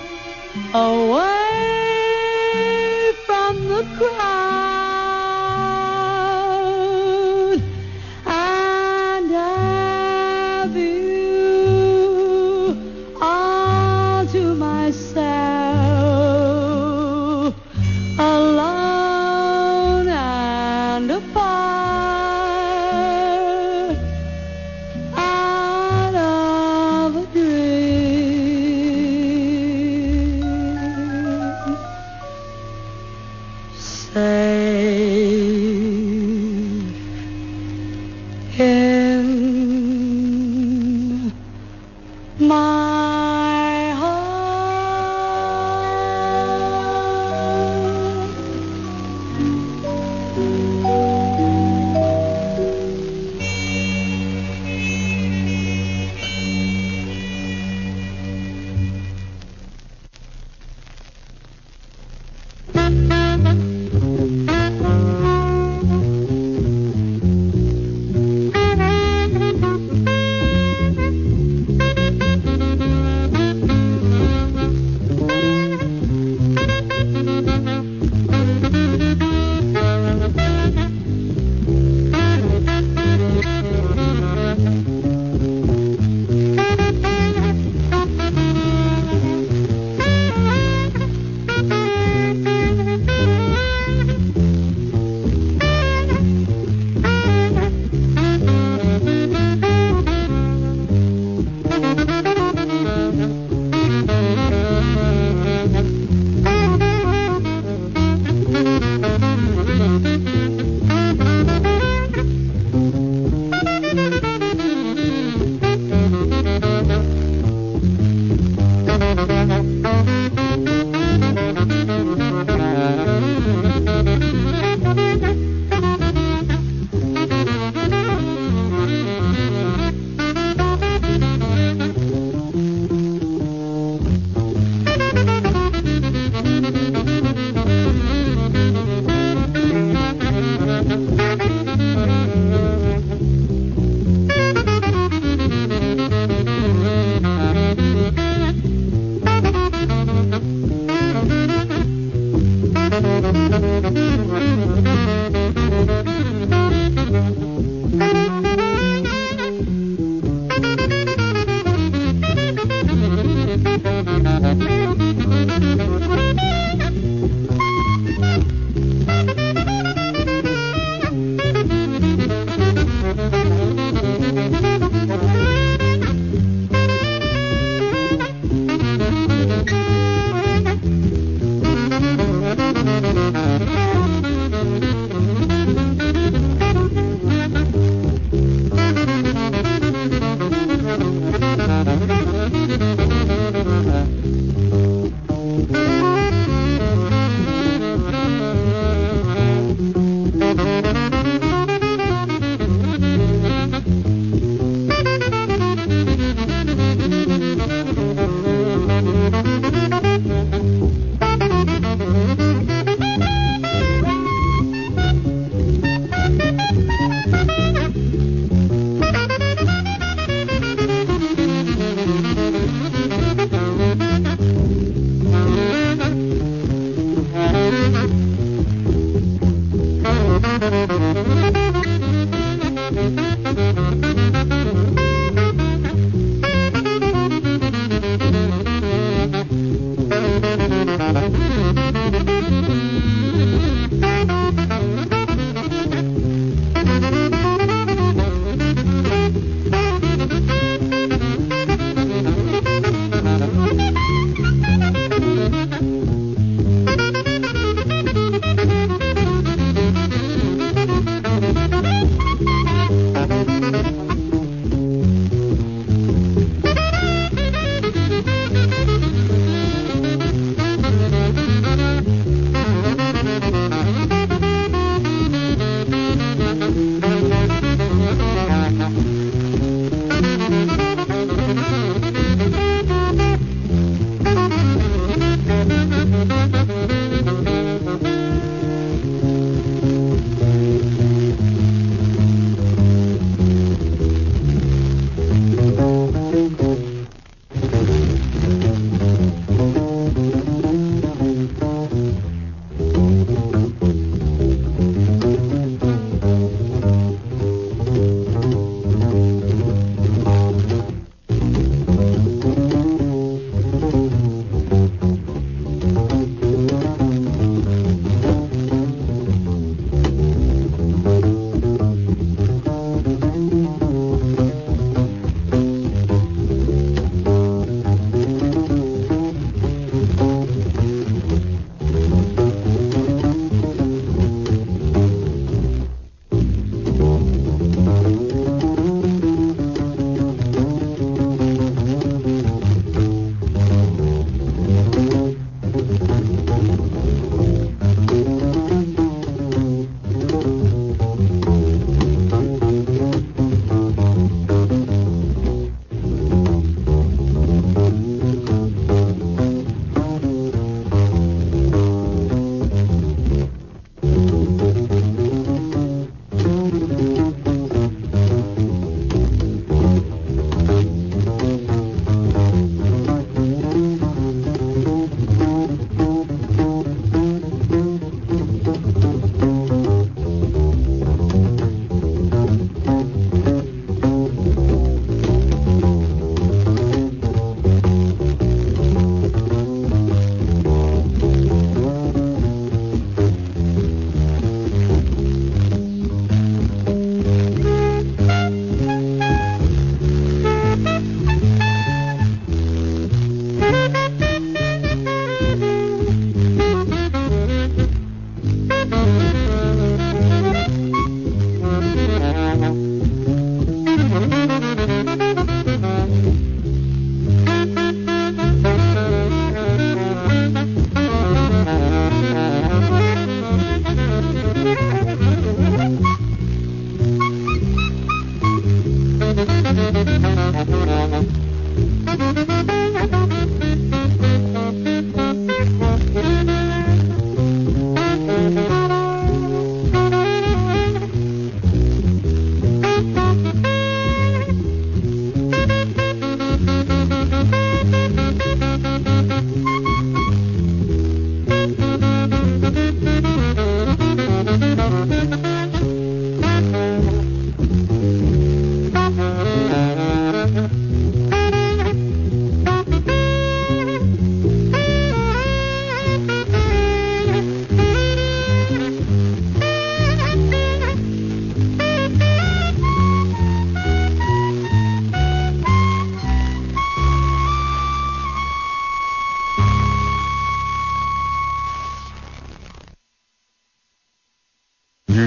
away from the crowd, and have you all to myself, alone and apart, out of a dream, safe in my heart.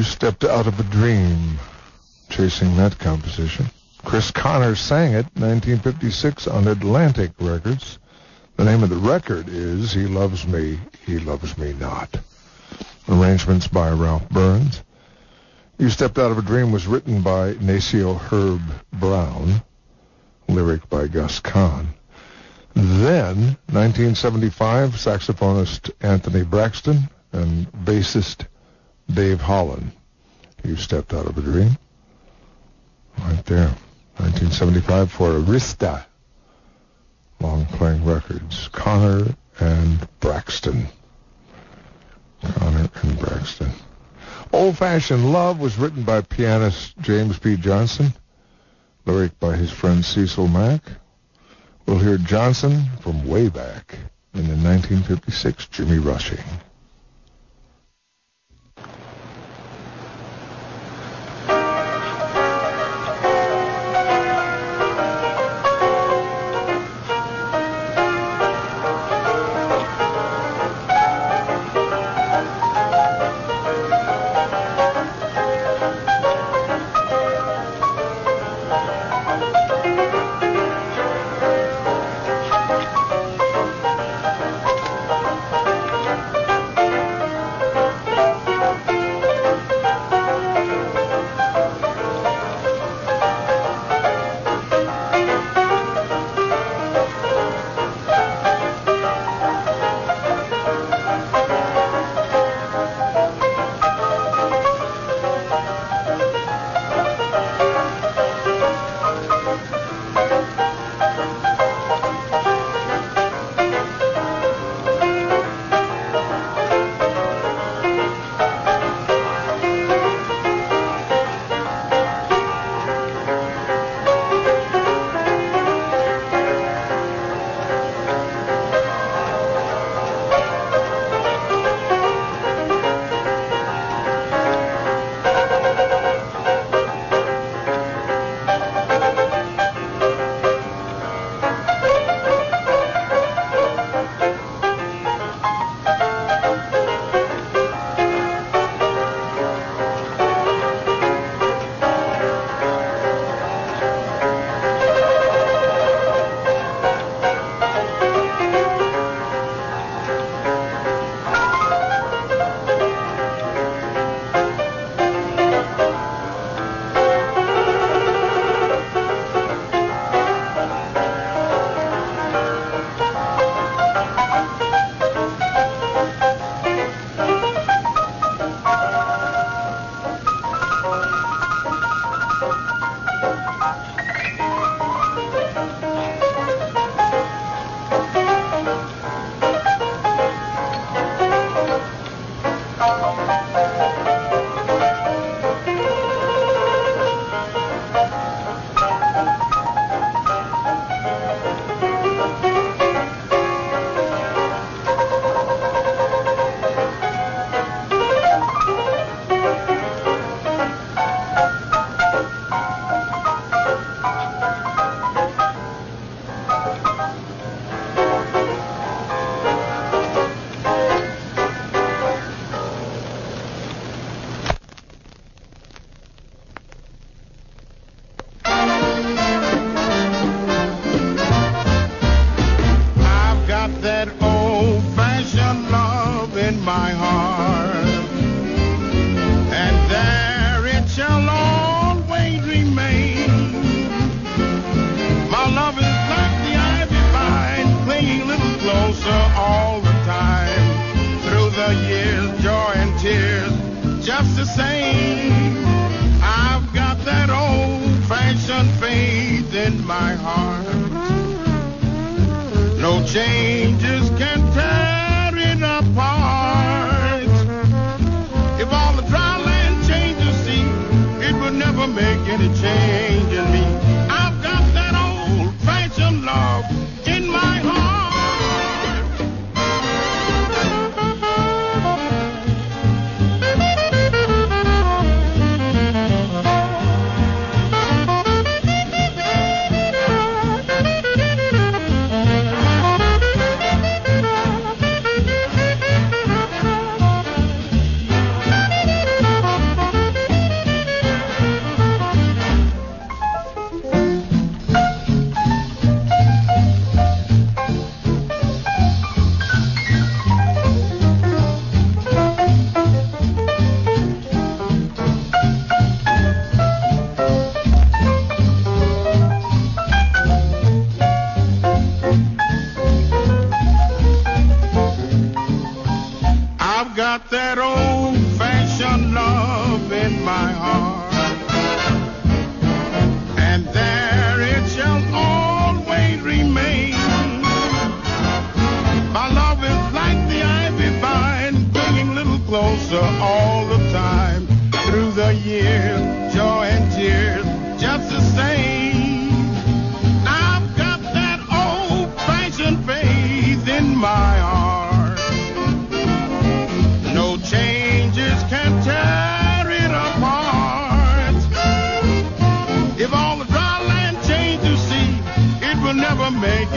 Stepped Out of a Dream, chasing that composition. Chris Connor sang it in 1956 on Atlantic Records. The name of the record is He Loves Me Not. Arrangements by Ralph Burns. You Stepped Out of a Dream was written by Nacio Herb Brown, lyric by Gus Kahn. Then, 1975, saxophonist Anthony Braxton and bassist Dave Holland. You Stepped Out of a Dream. Right there. 1975 for Arista. Long Playing Records. Connor and Braxton. Old Fashioned Love was written by pianist James P. Johnson. Lyric by his friend Cecil Mack. We'll hear Johnson from way back in the 1956 Jimmy Rushing.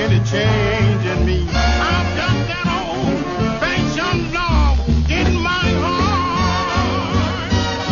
any change in me. I've got that old-fashioned love in my heart.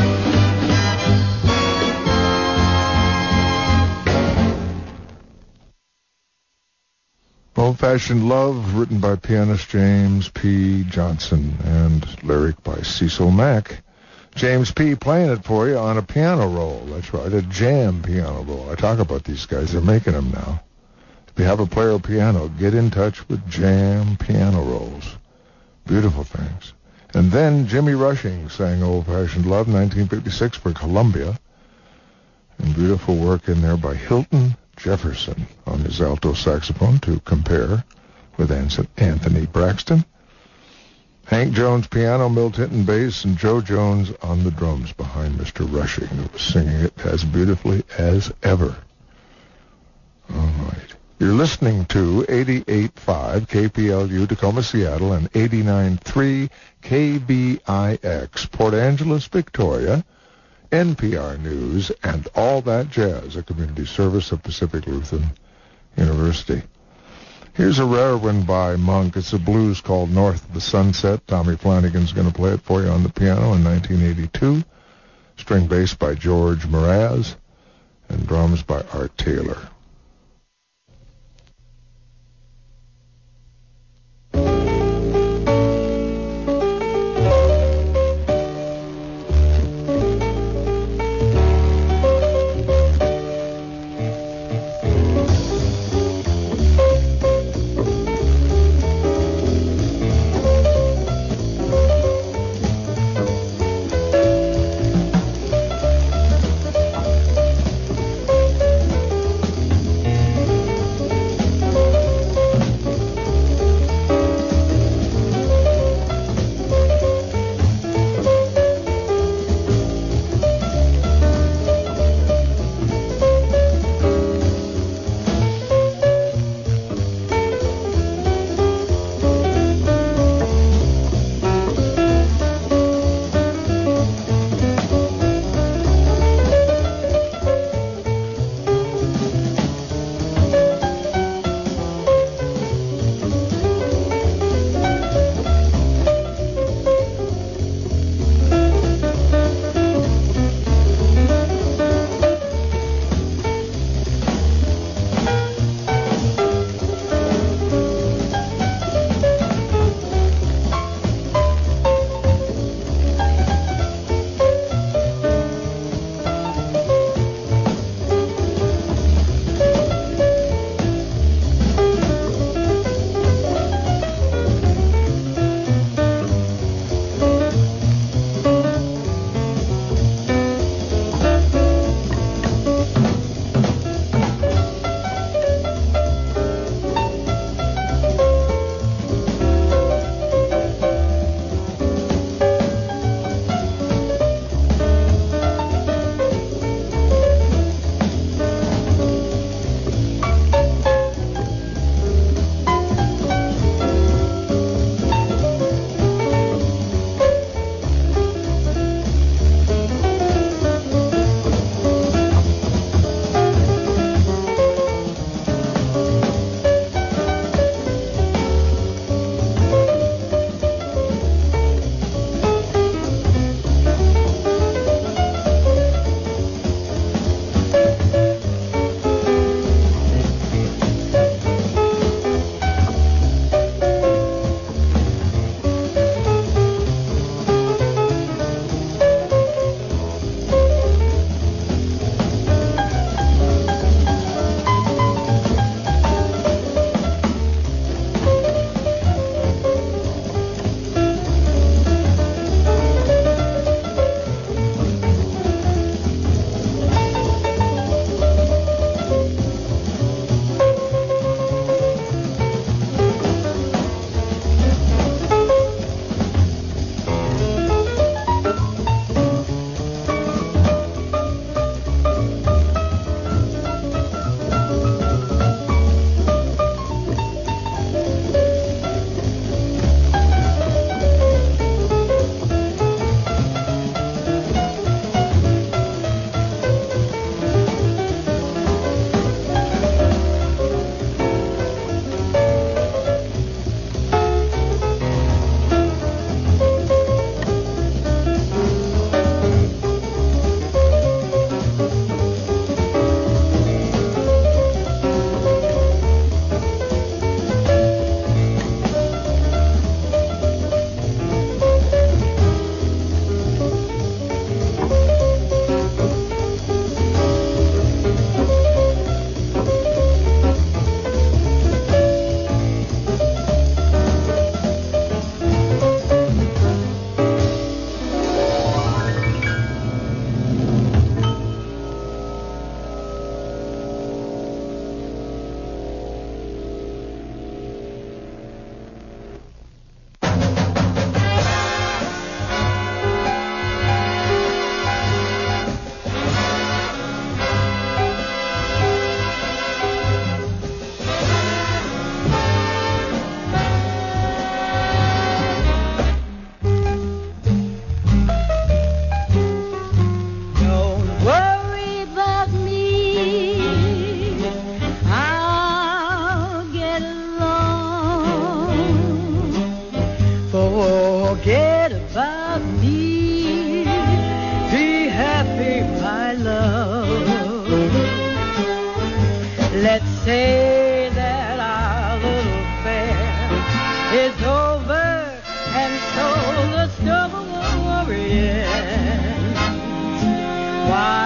Old-Fashioned Love, written by pianist James P. Johnson and lyric by Cecil Mack. James P. playing it for you on a piano roll. That's right, a jam piano roll. I talk about these guys. They're making them now. If you have a player piano, get in touch with jam piano rolls. Beautiful things. And then Jimmy Rushing sang Old-Fashioned Love, 1956 for Columbia. And beautiful work in there by Hilton Jefferson on his alto saxophone to compare with Anthony Braxton. Hank Jones piano, Milt Hinton bass, and Joe Jones on the drums behind Mr. Rushing, who was singing it as beautifully as ever. All right. You're listening to 88.5 KPLU Tacoma, Seattle, and 89.3 KBIX Port Angeles, Victoria, NPR News, and all that jazz, a community service of Pacific Lutheran University. Here's a rare one by Monk. It's a blues called North of the Sunset. Tommy Flanagan's going to play it for you on the piano in 1982. String bass by George Mraz, and drums by Art Taylor.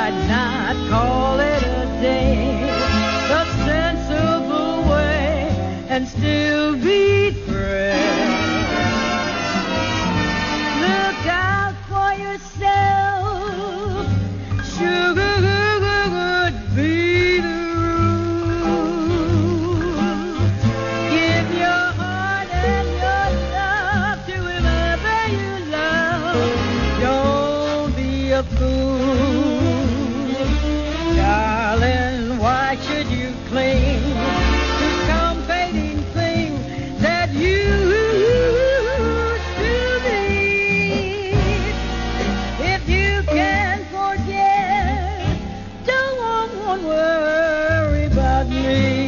might not call it a day, a sensible way, and still be friends. Look out for yourself, sugar would be the rule. Give your heart and your love to whoever you love. Don't be a fool, darling. Why should you cling to some fading thing that you still need? If you can forget, don't worry about me.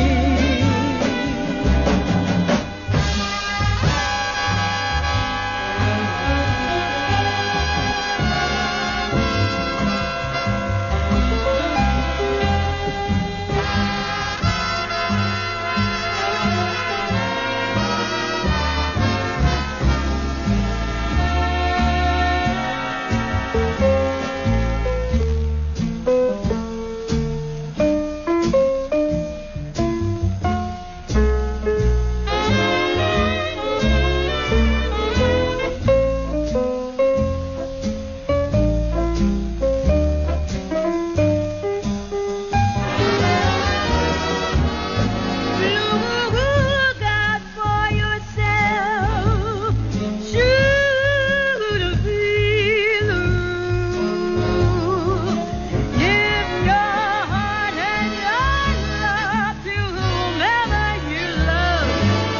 Look out for yourself, should be the rule. Give your heart and your love to whomever you love.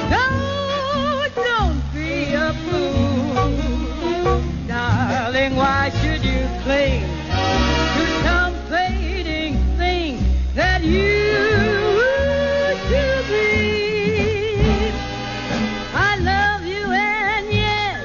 Don't be a fool, darling. Why should you cling to some fading thing that you should be? I love you, and yes,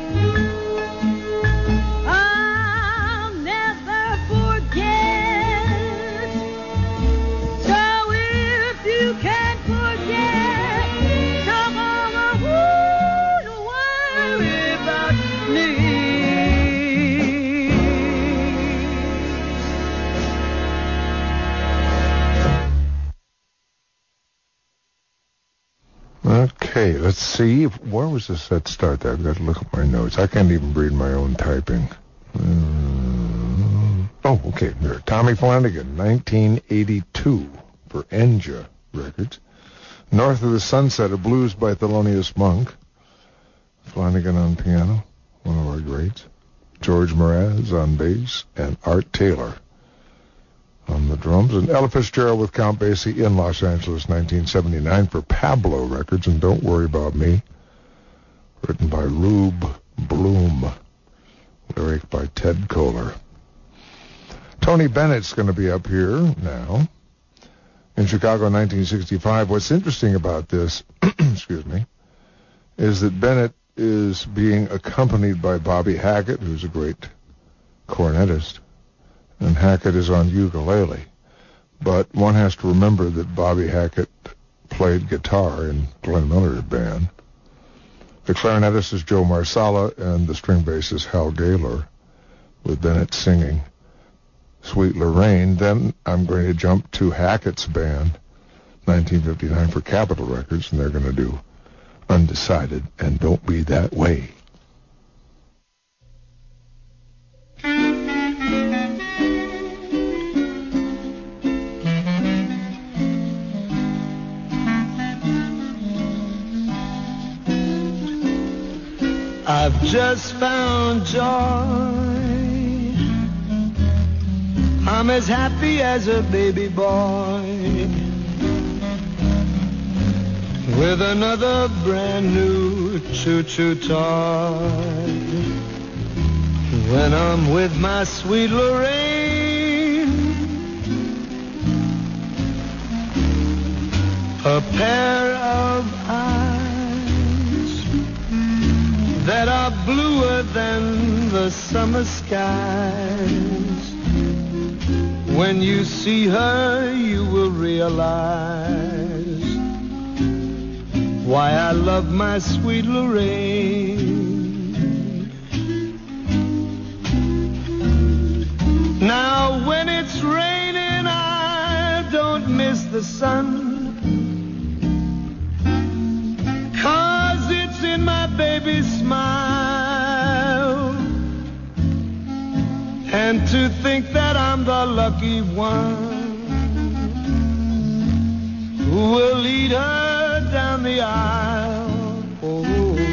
I'll never forget. So if you can't forget, come on, won't worry about me. Okay, let's see. Where was this set start? I've got to look at my notes. I can't even read my own typing. Oh, okay. There. Tommy Flanagan, 1982 for Enja Records. North of the Sunset, a blues by Thelonious Monk. Flanagan on piano, one of our greats. George Mraz on bass, and Art Taylor on the drums. And Ella Fitzgerald with Count Basie in Los Angeles, 1979 for Pablo Records, and Don't Worry About Me, written by Rube Bloom, lyric by Ted Koehler. Tony Bennett's going to be up here now in Chicago, 1965. What's interesting about this, excuse me, is that Bennett is being accompanied by Bobby Hackett, who's a great cornetist, and Hackett is on ukulele. But one has to remember that Bobby Hackett played guitar in Glenn Miller's band. The clarinetist is Joe Marsala, and the string bassist Hal Gaylor, with Bennett singing Sweet Lorraine. Then I'm going to jump to Hackett's band, 1959 for Capitol Records, and they're going to do Undecided and Don't Be That Way. I've just found joy. I'm as happy as a baby boy with another brand new choo-choo toy. When I'm with my sweet Lorraine, a pair of eyes that are bluer than the summer skies. When you see her, you will realize why I love my sweet Lorraine. Now And to think that I'm the lucky one who will lead her down the aisle. Oh,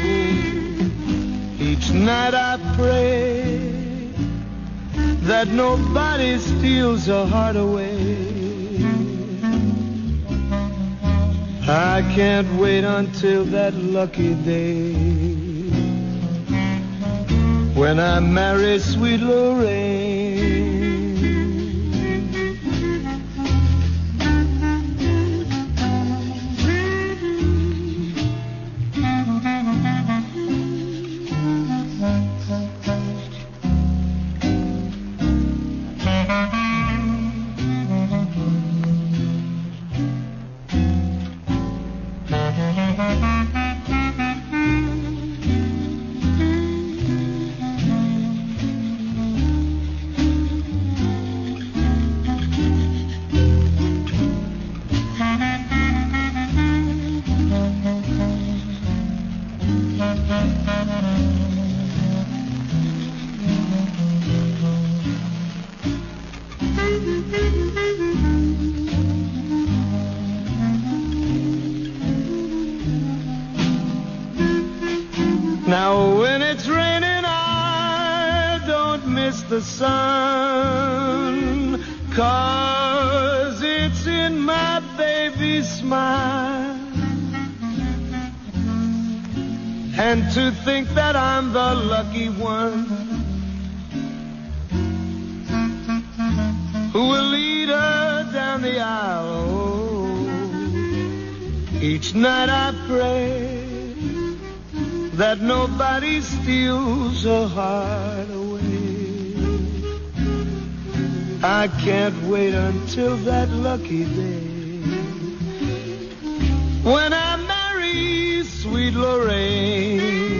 each night I pray that nobody steals her heart away. I can't wait until that lucky day when I marry sweet Lorraine. Now when it's raining, I don't miss the sun, 'cause it's in my baby's smile. And to think that I'm the lucky one who will lead her down the aisle. Oh, each night I pray that nobody steals her heart away. I can't wait until that lucky day when I marry sweet Lorraine.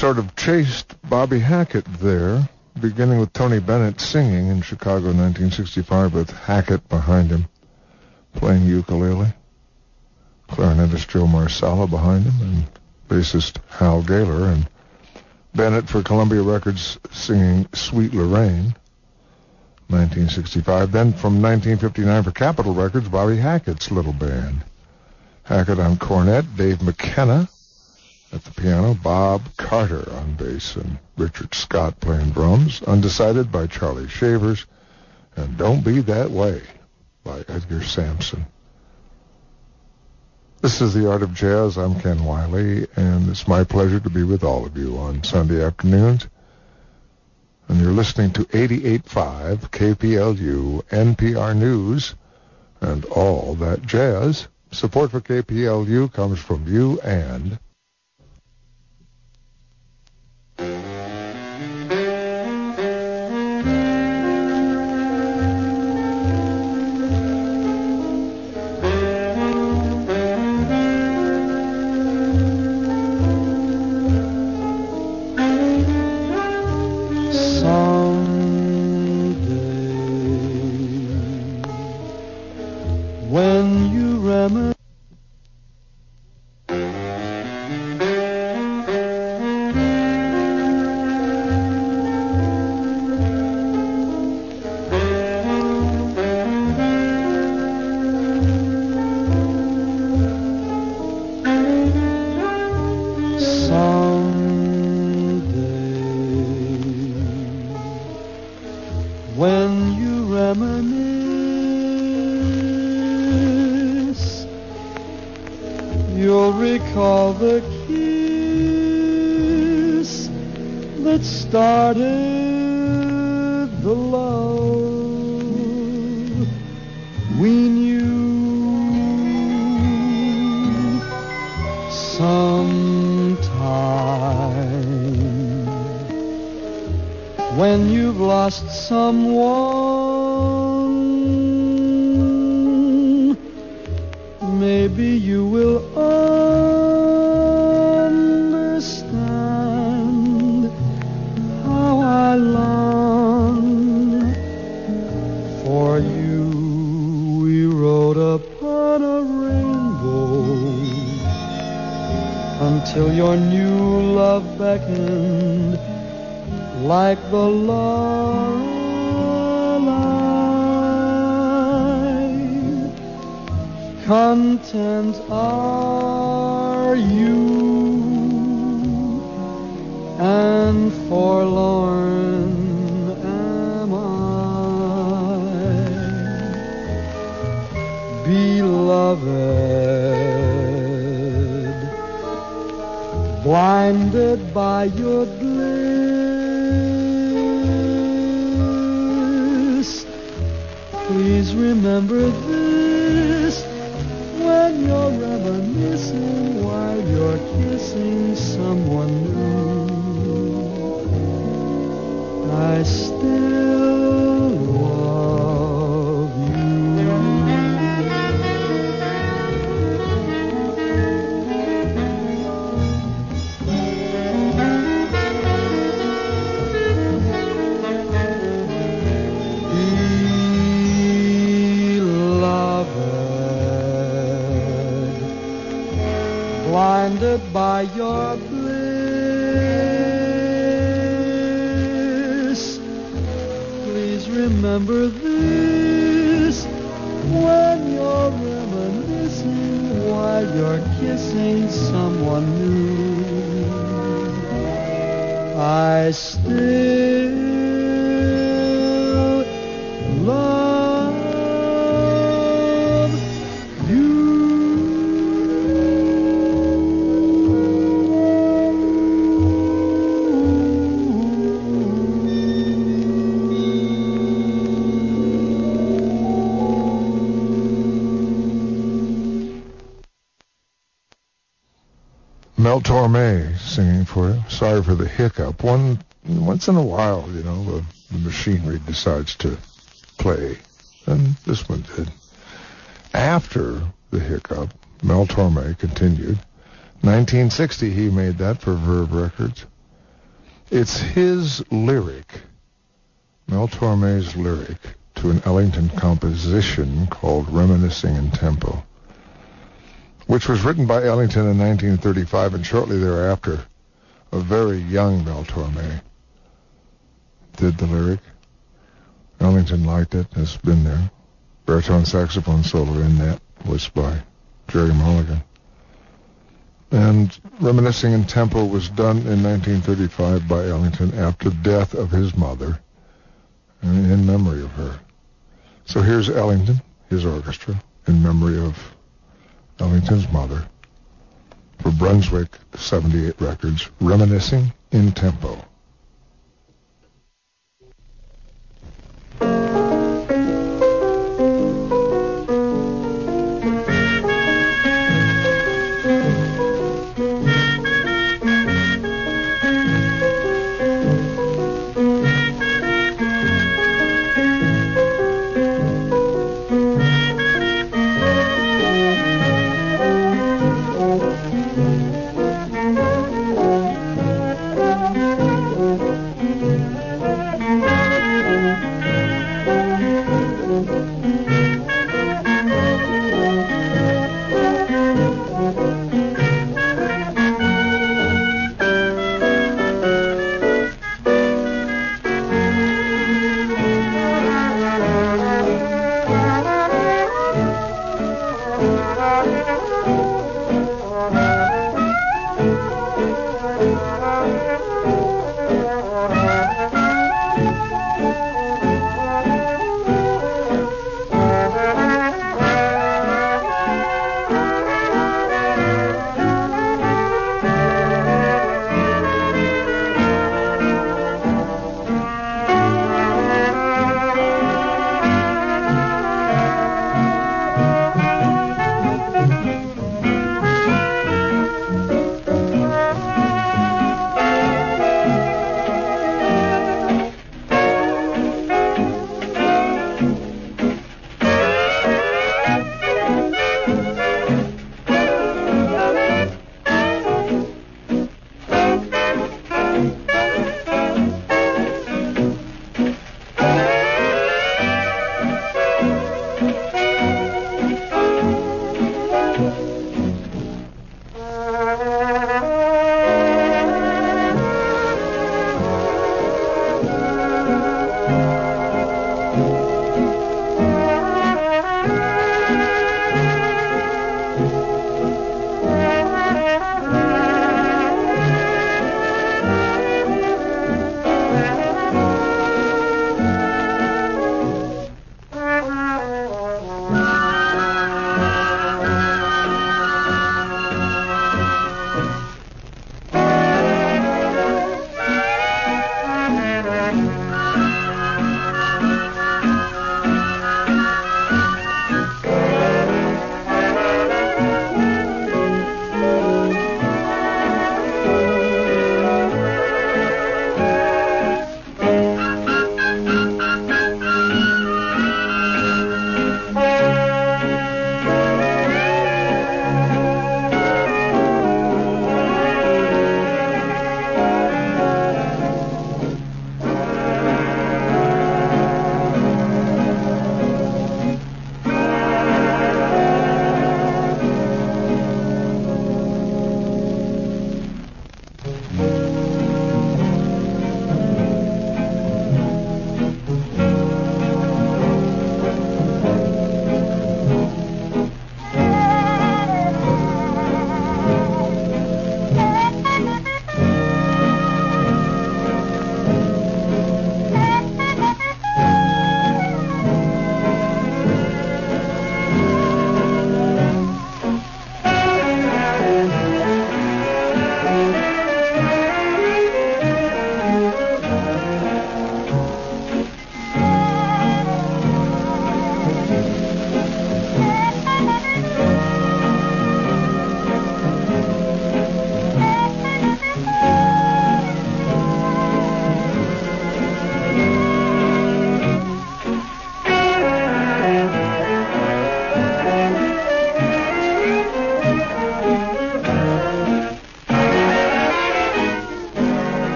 sort of chased Bobby Hackett there, beginning with Tony Bennett singing in Chicago in 1965 with Hackett behind him playing ukulele, clarinetist Joe Marsala behind him, and bassist Hal Gaylor, and Bennett for Columbia Records singing Sweet Lorraine, 1965. Then from 1959 for Capitol Records, Bobby Hackett's little band. Hackett on cornet, Dave McKenna at the piano, Bob Carter on bass, and Richard Scott playing drums. Undecided by Charlie Shavers, and Don't Be That Way by Edgar Sampson. This is The Art of Jazz. I'm Ken Wiley, and it's my pleasure to be with all of you on Sunday afternoons. And you're listening to 88.5 KPLU, NPR News, and all that jazz. Support for KPLU comes from you and... someone, maybe you will understand how I long for you. We rode upon a rainbow until your new love beckoned like the Lorelei. Content are you, and forlorn am I, beloved, blinded by your bliss. Please remember this when you're reminiscing while you're kissing someone new. I still love blinded by your bliss. Please remember this when you're reminiscing while you're kissing someone new. I still love Mel Torme singing for you. Sorry for the hiccup. Once in a while, you know, the machinery decides to play, and this one did. After the hiccup, Mel Torme continued. 1960, he made that for Verve Records. It's his lyric, Mel Torme's lyric, to an Ellington composition called Reminiscing in Tempo, which was written by Ellington in 1935, and shortly thereafter, a very young Mel Torme did the lyric. Ellington liked it, has been there. Baritone saxophone solo in that was by Jerry Mulligan. And Reminiscing in Tempo was done in 1935 by Ellington after the death of his mother and in memory of her. So here's Ellington, his orchestra, in memory of Ellington's mother, for Brunswick 78 Records, Reminiscing in Tempo.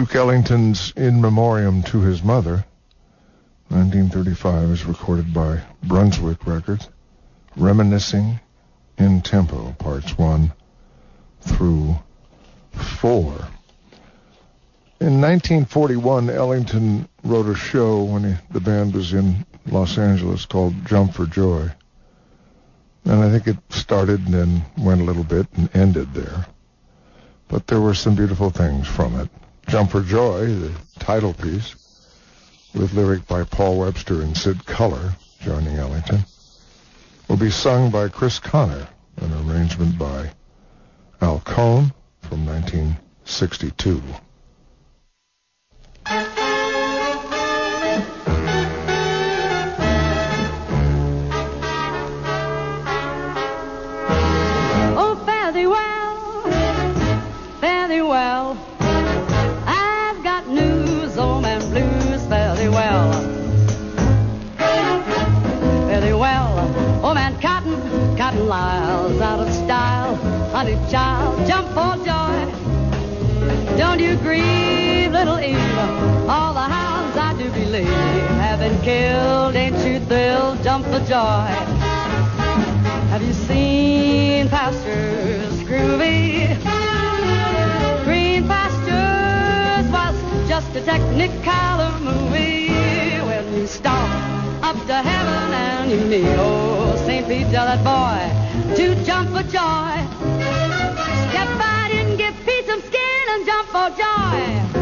Duke Ellington's In Memoriam to his mother, 1935, is recorded by Brunswick Records. Reminiscing in Tempo, parts 1 through 4. In 1941, Ellington wrote a show when the band was in Los Angeles called Jump for Joy. And I think it started and then went a little bit and ended there. But there were some beautiful things from it. Jump for Joy, the title piece, with lyric by Paul Webster and Sid Culler, joining Ellington, will be sung by Chris Connor, an arrangement by Al Cohn from 1962. Oh, fare thee well, I've got news, old man blues, fare thee well. Fare thee well, old man Cotton Lyle's out of style. Honey child, jump for joy. Don't you grieve, little Eve, all the hounds I do believe have been killed. Ain't you thrilled, jump for joy. Have you seen pastures groovy? Green pastures was just a technicolor movie. When you stop up to heaven and you meet old St. Pete, tell that boy to jump for joy. Step right in, give Pete some skin and jump for joy.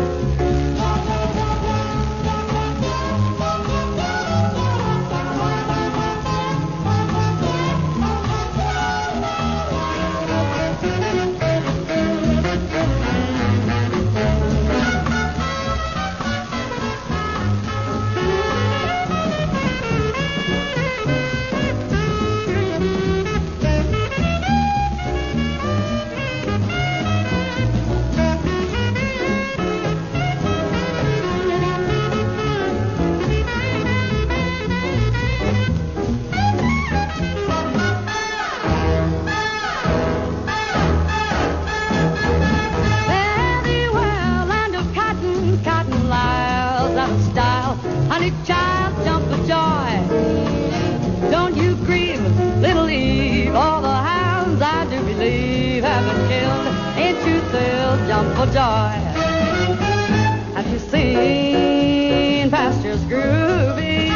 Jump for joy. Have you seen pastures groovy?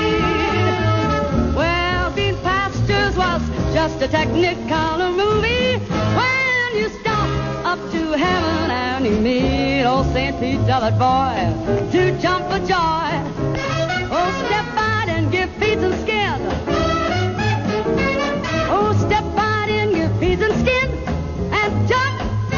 Well, Green Pastures was just a technicolor movie. When you stop up to heaven and you meet old St. Pete, tell that boy to jump for joy. Oh, step out and give Pete some skin. Oh, step out and give Pete some skin and jump.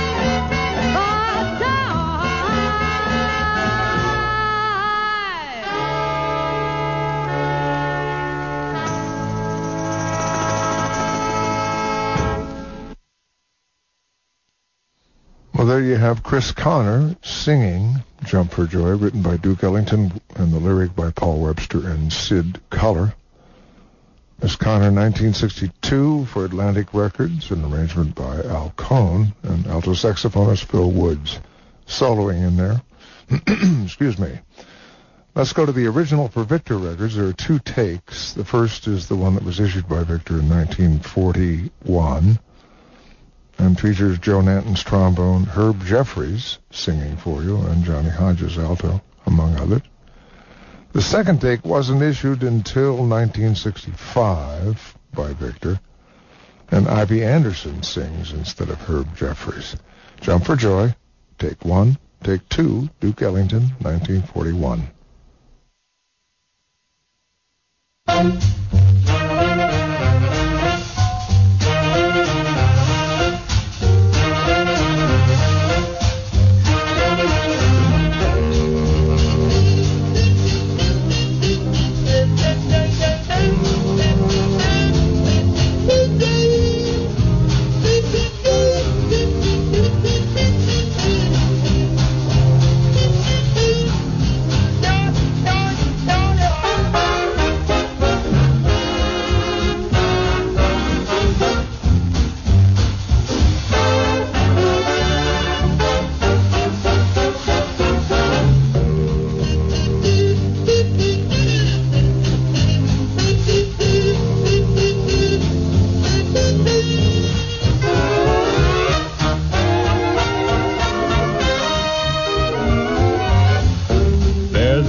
Well, there you have Chris Connor singing Jump for Joy, written by Duke Ellington and the lyric by Paul Webster and Sid Culler. Miss Connor, 1962 for Atlantic Records, an arrangement by Al Cohn and alto saxophonist Phil Woods, soloing in there. Excuse me. Let's go to the original for Victor Records. There are two takes. The first is the one that was issued by Victor in 1941. And features Joe Nanton's trombone, Herb Jeffries singing for you, and Johnny Hodges alto, among others. The second take wasn't issued until 1965 by Victor, and Ivy Anderson sings instead of Herb Jeffries. Jump for Joy, take 1, take 2, Duke Ellington, 1941.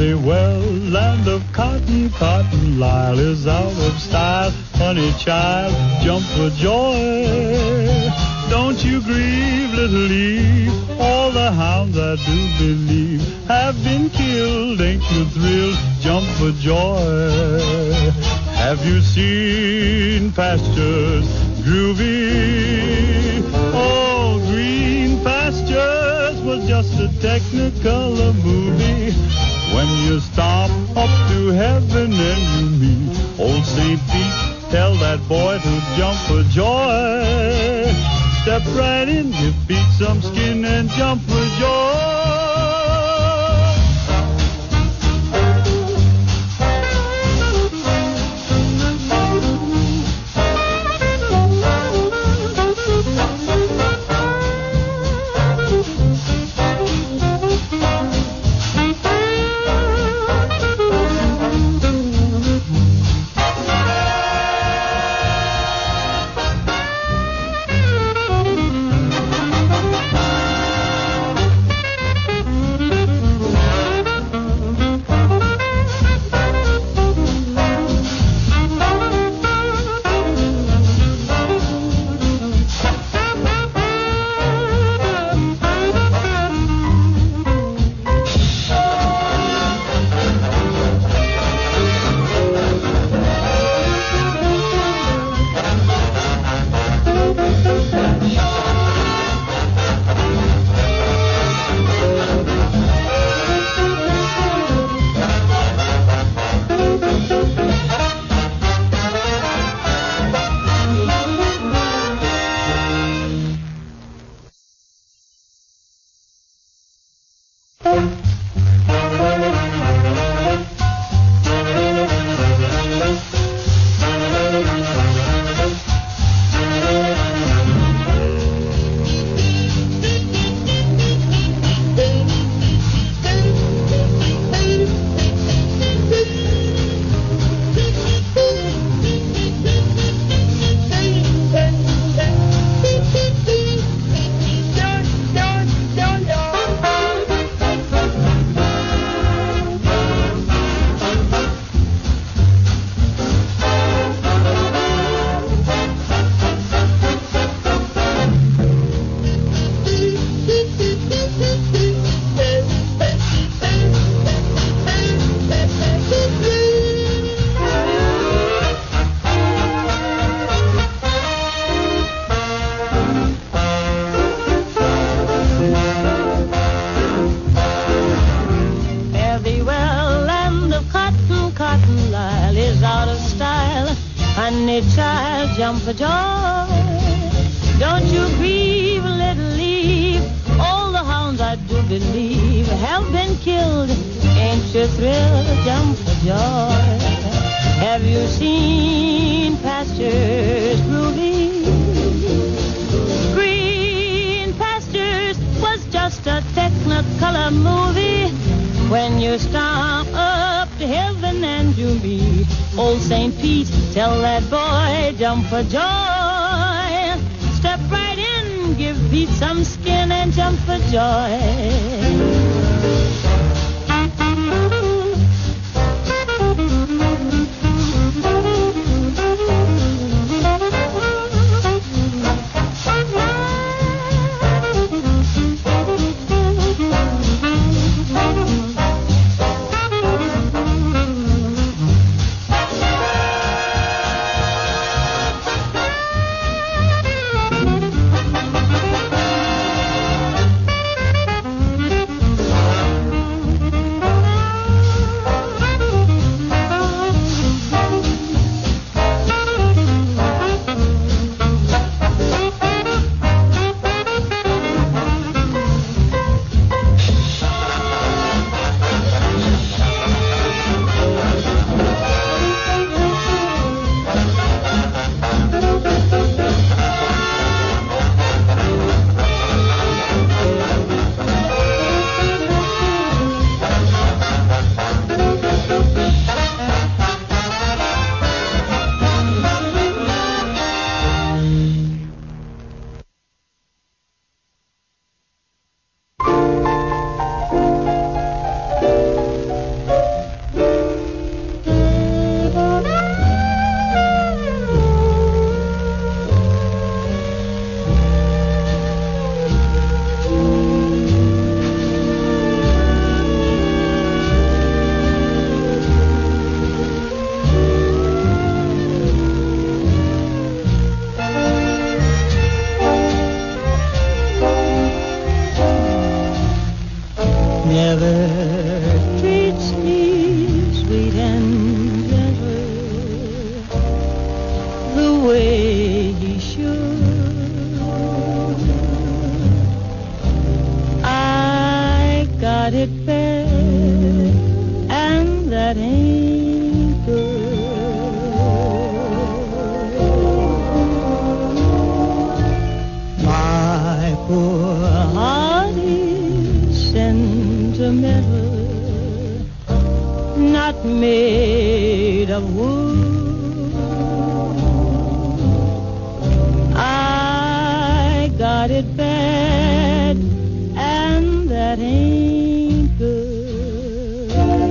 thee well, land of cotton, cotton, Lyle is out of style. Honey child, jump for joy. Don't you grieve, little Eve. All the hounds I do believe have been killed. Ain't you thrilled? Jump for joy. Have you seen pastures groovy? Oh, Green Pastures was just a Technicolor movie. When you stomp up to heaven and you meet old St. Pete, tell that boy to jump for joy. Step right in, give Pete some skin and jump for joy. Honey child, jump for joy. Don't you grieve, little Eve. All the hounds I do believe have been killed. Ain't you thrilled? Jump for joy. Have you seen pastures groovy? Green Pastures was just a Technicolor movie. When you stomp up to heaven and you meet old St. Pete, tell that boy, jump for joy. Step right in, give Pete some skin and jump for joy. it bad, and that ain't good. My poor heart is sentimental, not made of wood. I got it bad, and that ain't good.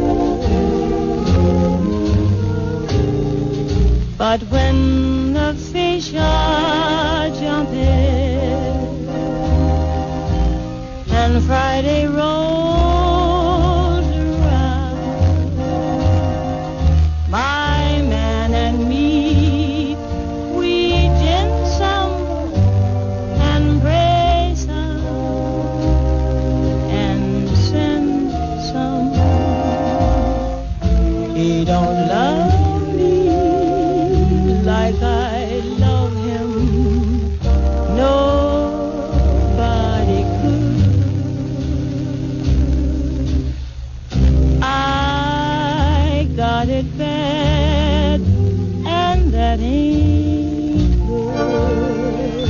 But when the fish are jumping and Friday rolls around, my man and me, we gin some and pray some and send some. He don't love me like I love him. Nobody could. I got it bad, and that ain't good.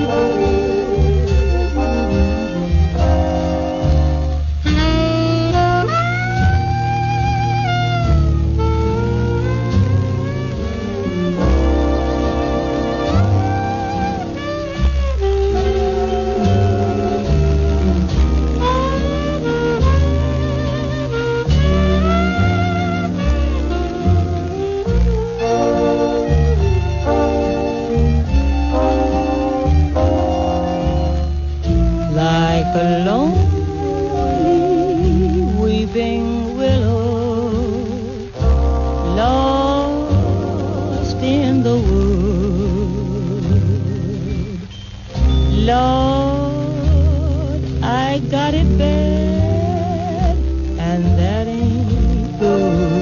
Like a lonely weeping willow lost in the wood. Lord, I got it bad, and that ain't good.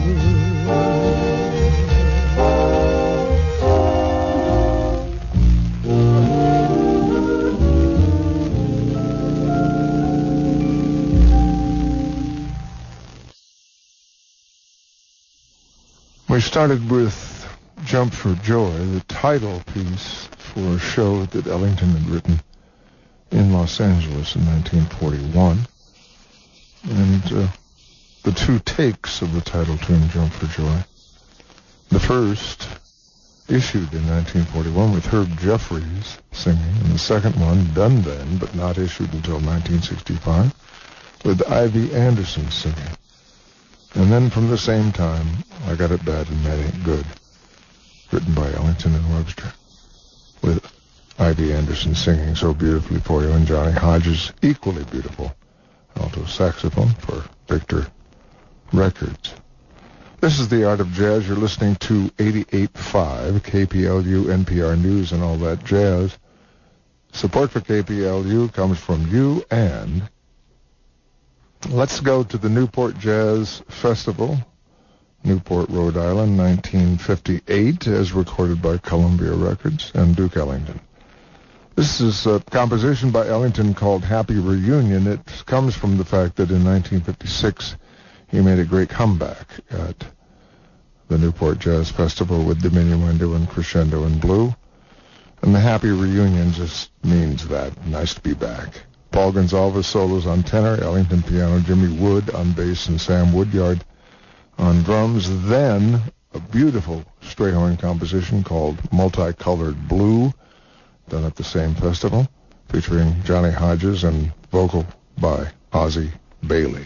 We started with Jump for Joy, the title piece for a show that Ellington had written in Los Angeles in 1941. And the two takes of the title tune, Jump for Joy. The first, issued in 1941 with Herb Jeffries singing, and the second one, done then, but not issued until 1965, with Ivy Anderson singing. And then from the same time, I Got It Bad and That Ain't Good, written by Ellington and Webster, with Ivy Anderson singing so beautifully for you, and Johnny Hodges, equally beautiful, alto saxophone for Victor Records. This is The Art of Jazz. You're listening to 88.5 KPLU, NPR News, and all that jazz. Support for KPLU comes from you, and let's go to the Newport Jazz Festival, Newport, Rhode Island, 1958, as recorded by Columbia Records and Duke Ellington. This is a composition by Ellington called Happy Reunion. It comes from the fact that in 1956 he made a great comeback at the Newport Jazz Festival with Diminuendo and Crescendo in Blue. And the Happy Reunion just means that. Nice to be back. Paul Gonsalves solos on tenor, Ellington piano, Jimmy Wood on bass, and Sam Woodyard on drums. Then a beautiful Strayhorn composition called Multicolored Blue, done at the same festival, featuring Johnny Hodges and vocal by Ozzie Bailey.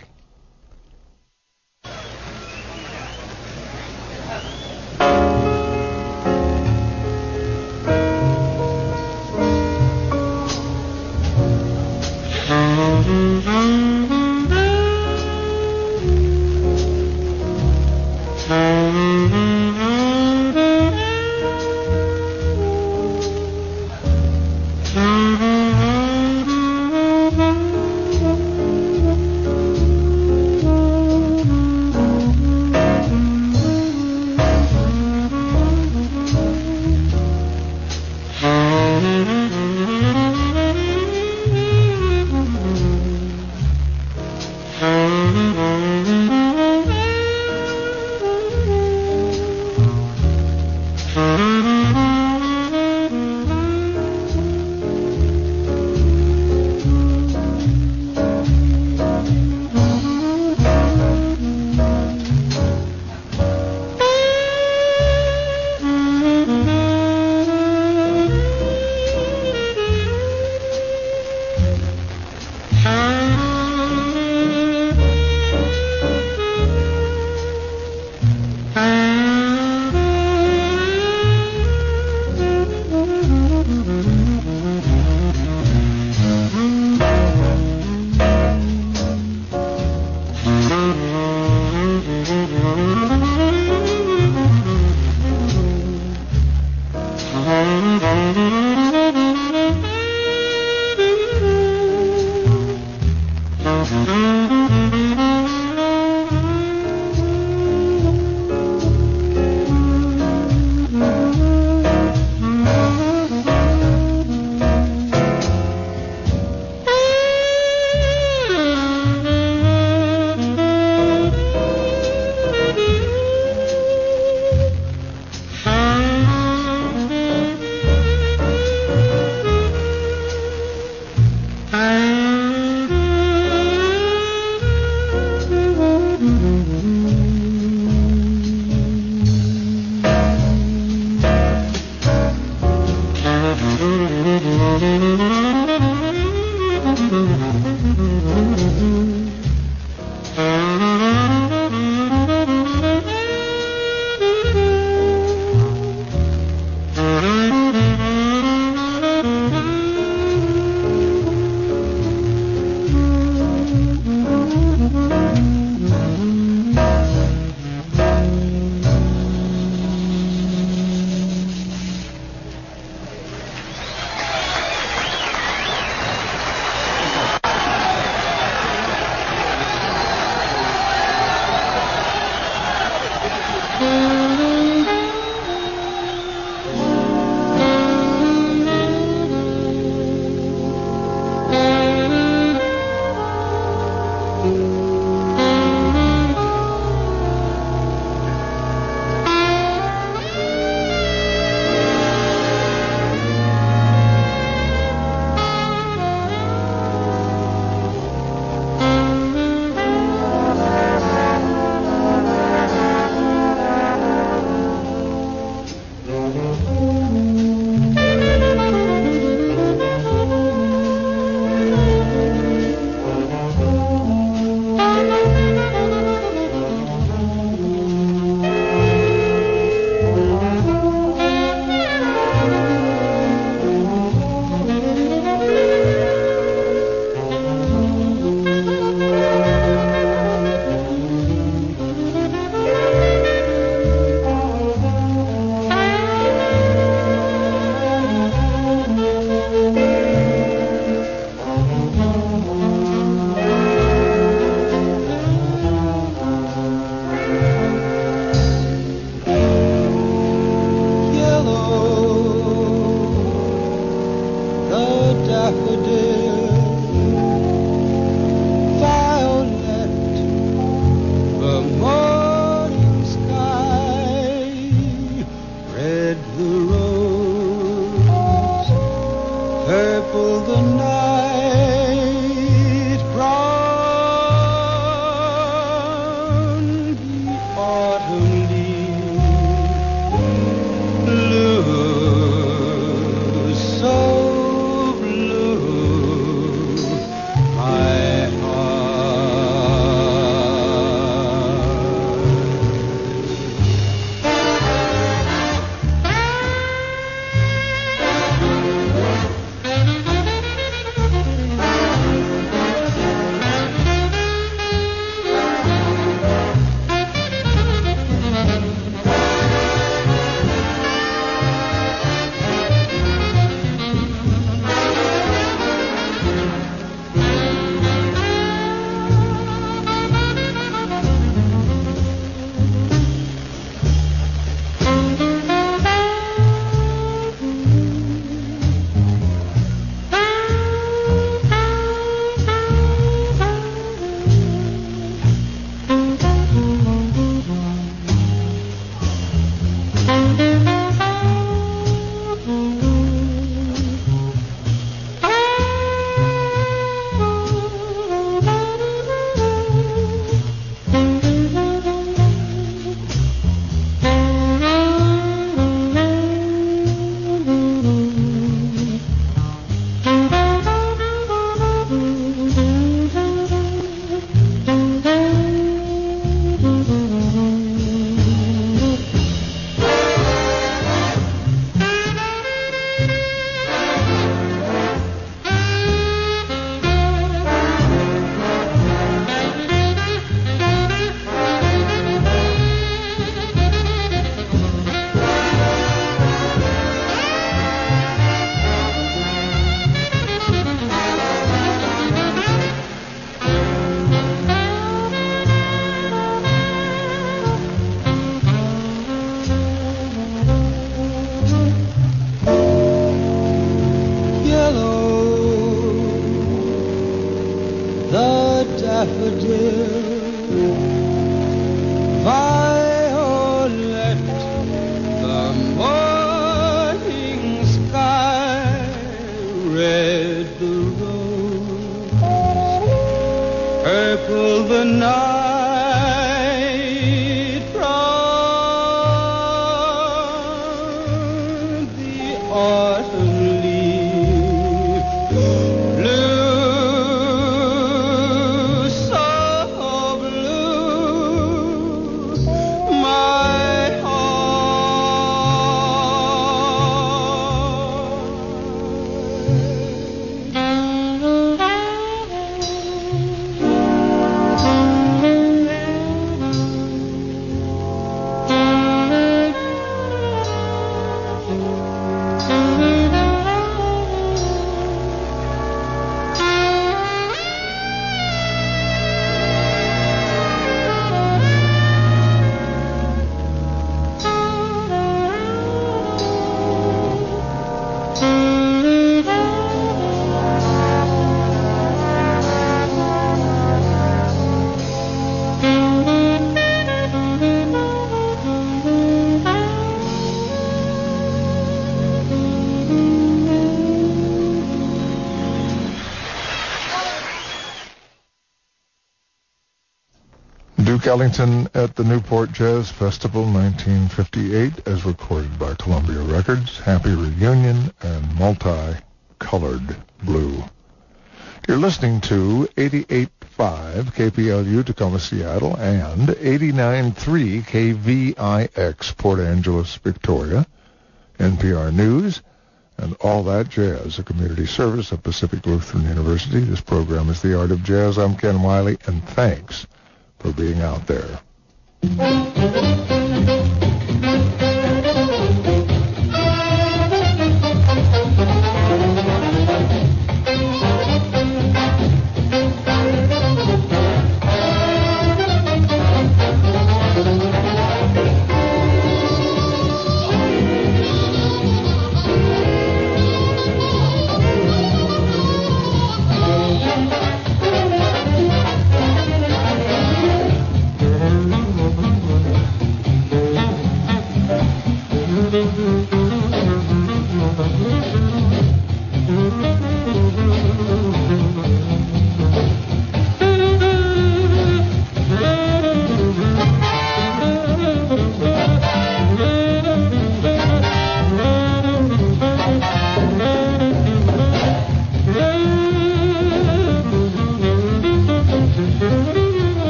Ellington at the Newport Jazz Festival 1958 as recorded by Columbia Records. Happy Reunion and Multi-Colored Blue. You're listening to 88.5 KPLU Tacoma, Seattle, and 89.3 KVIX Port Angeles, Victoria, NPR News, and All That Jazz, a community service of Pacific Lutheran University. This program is The Art of Jazz. I'm Ken Wiley, and thanks for being out there.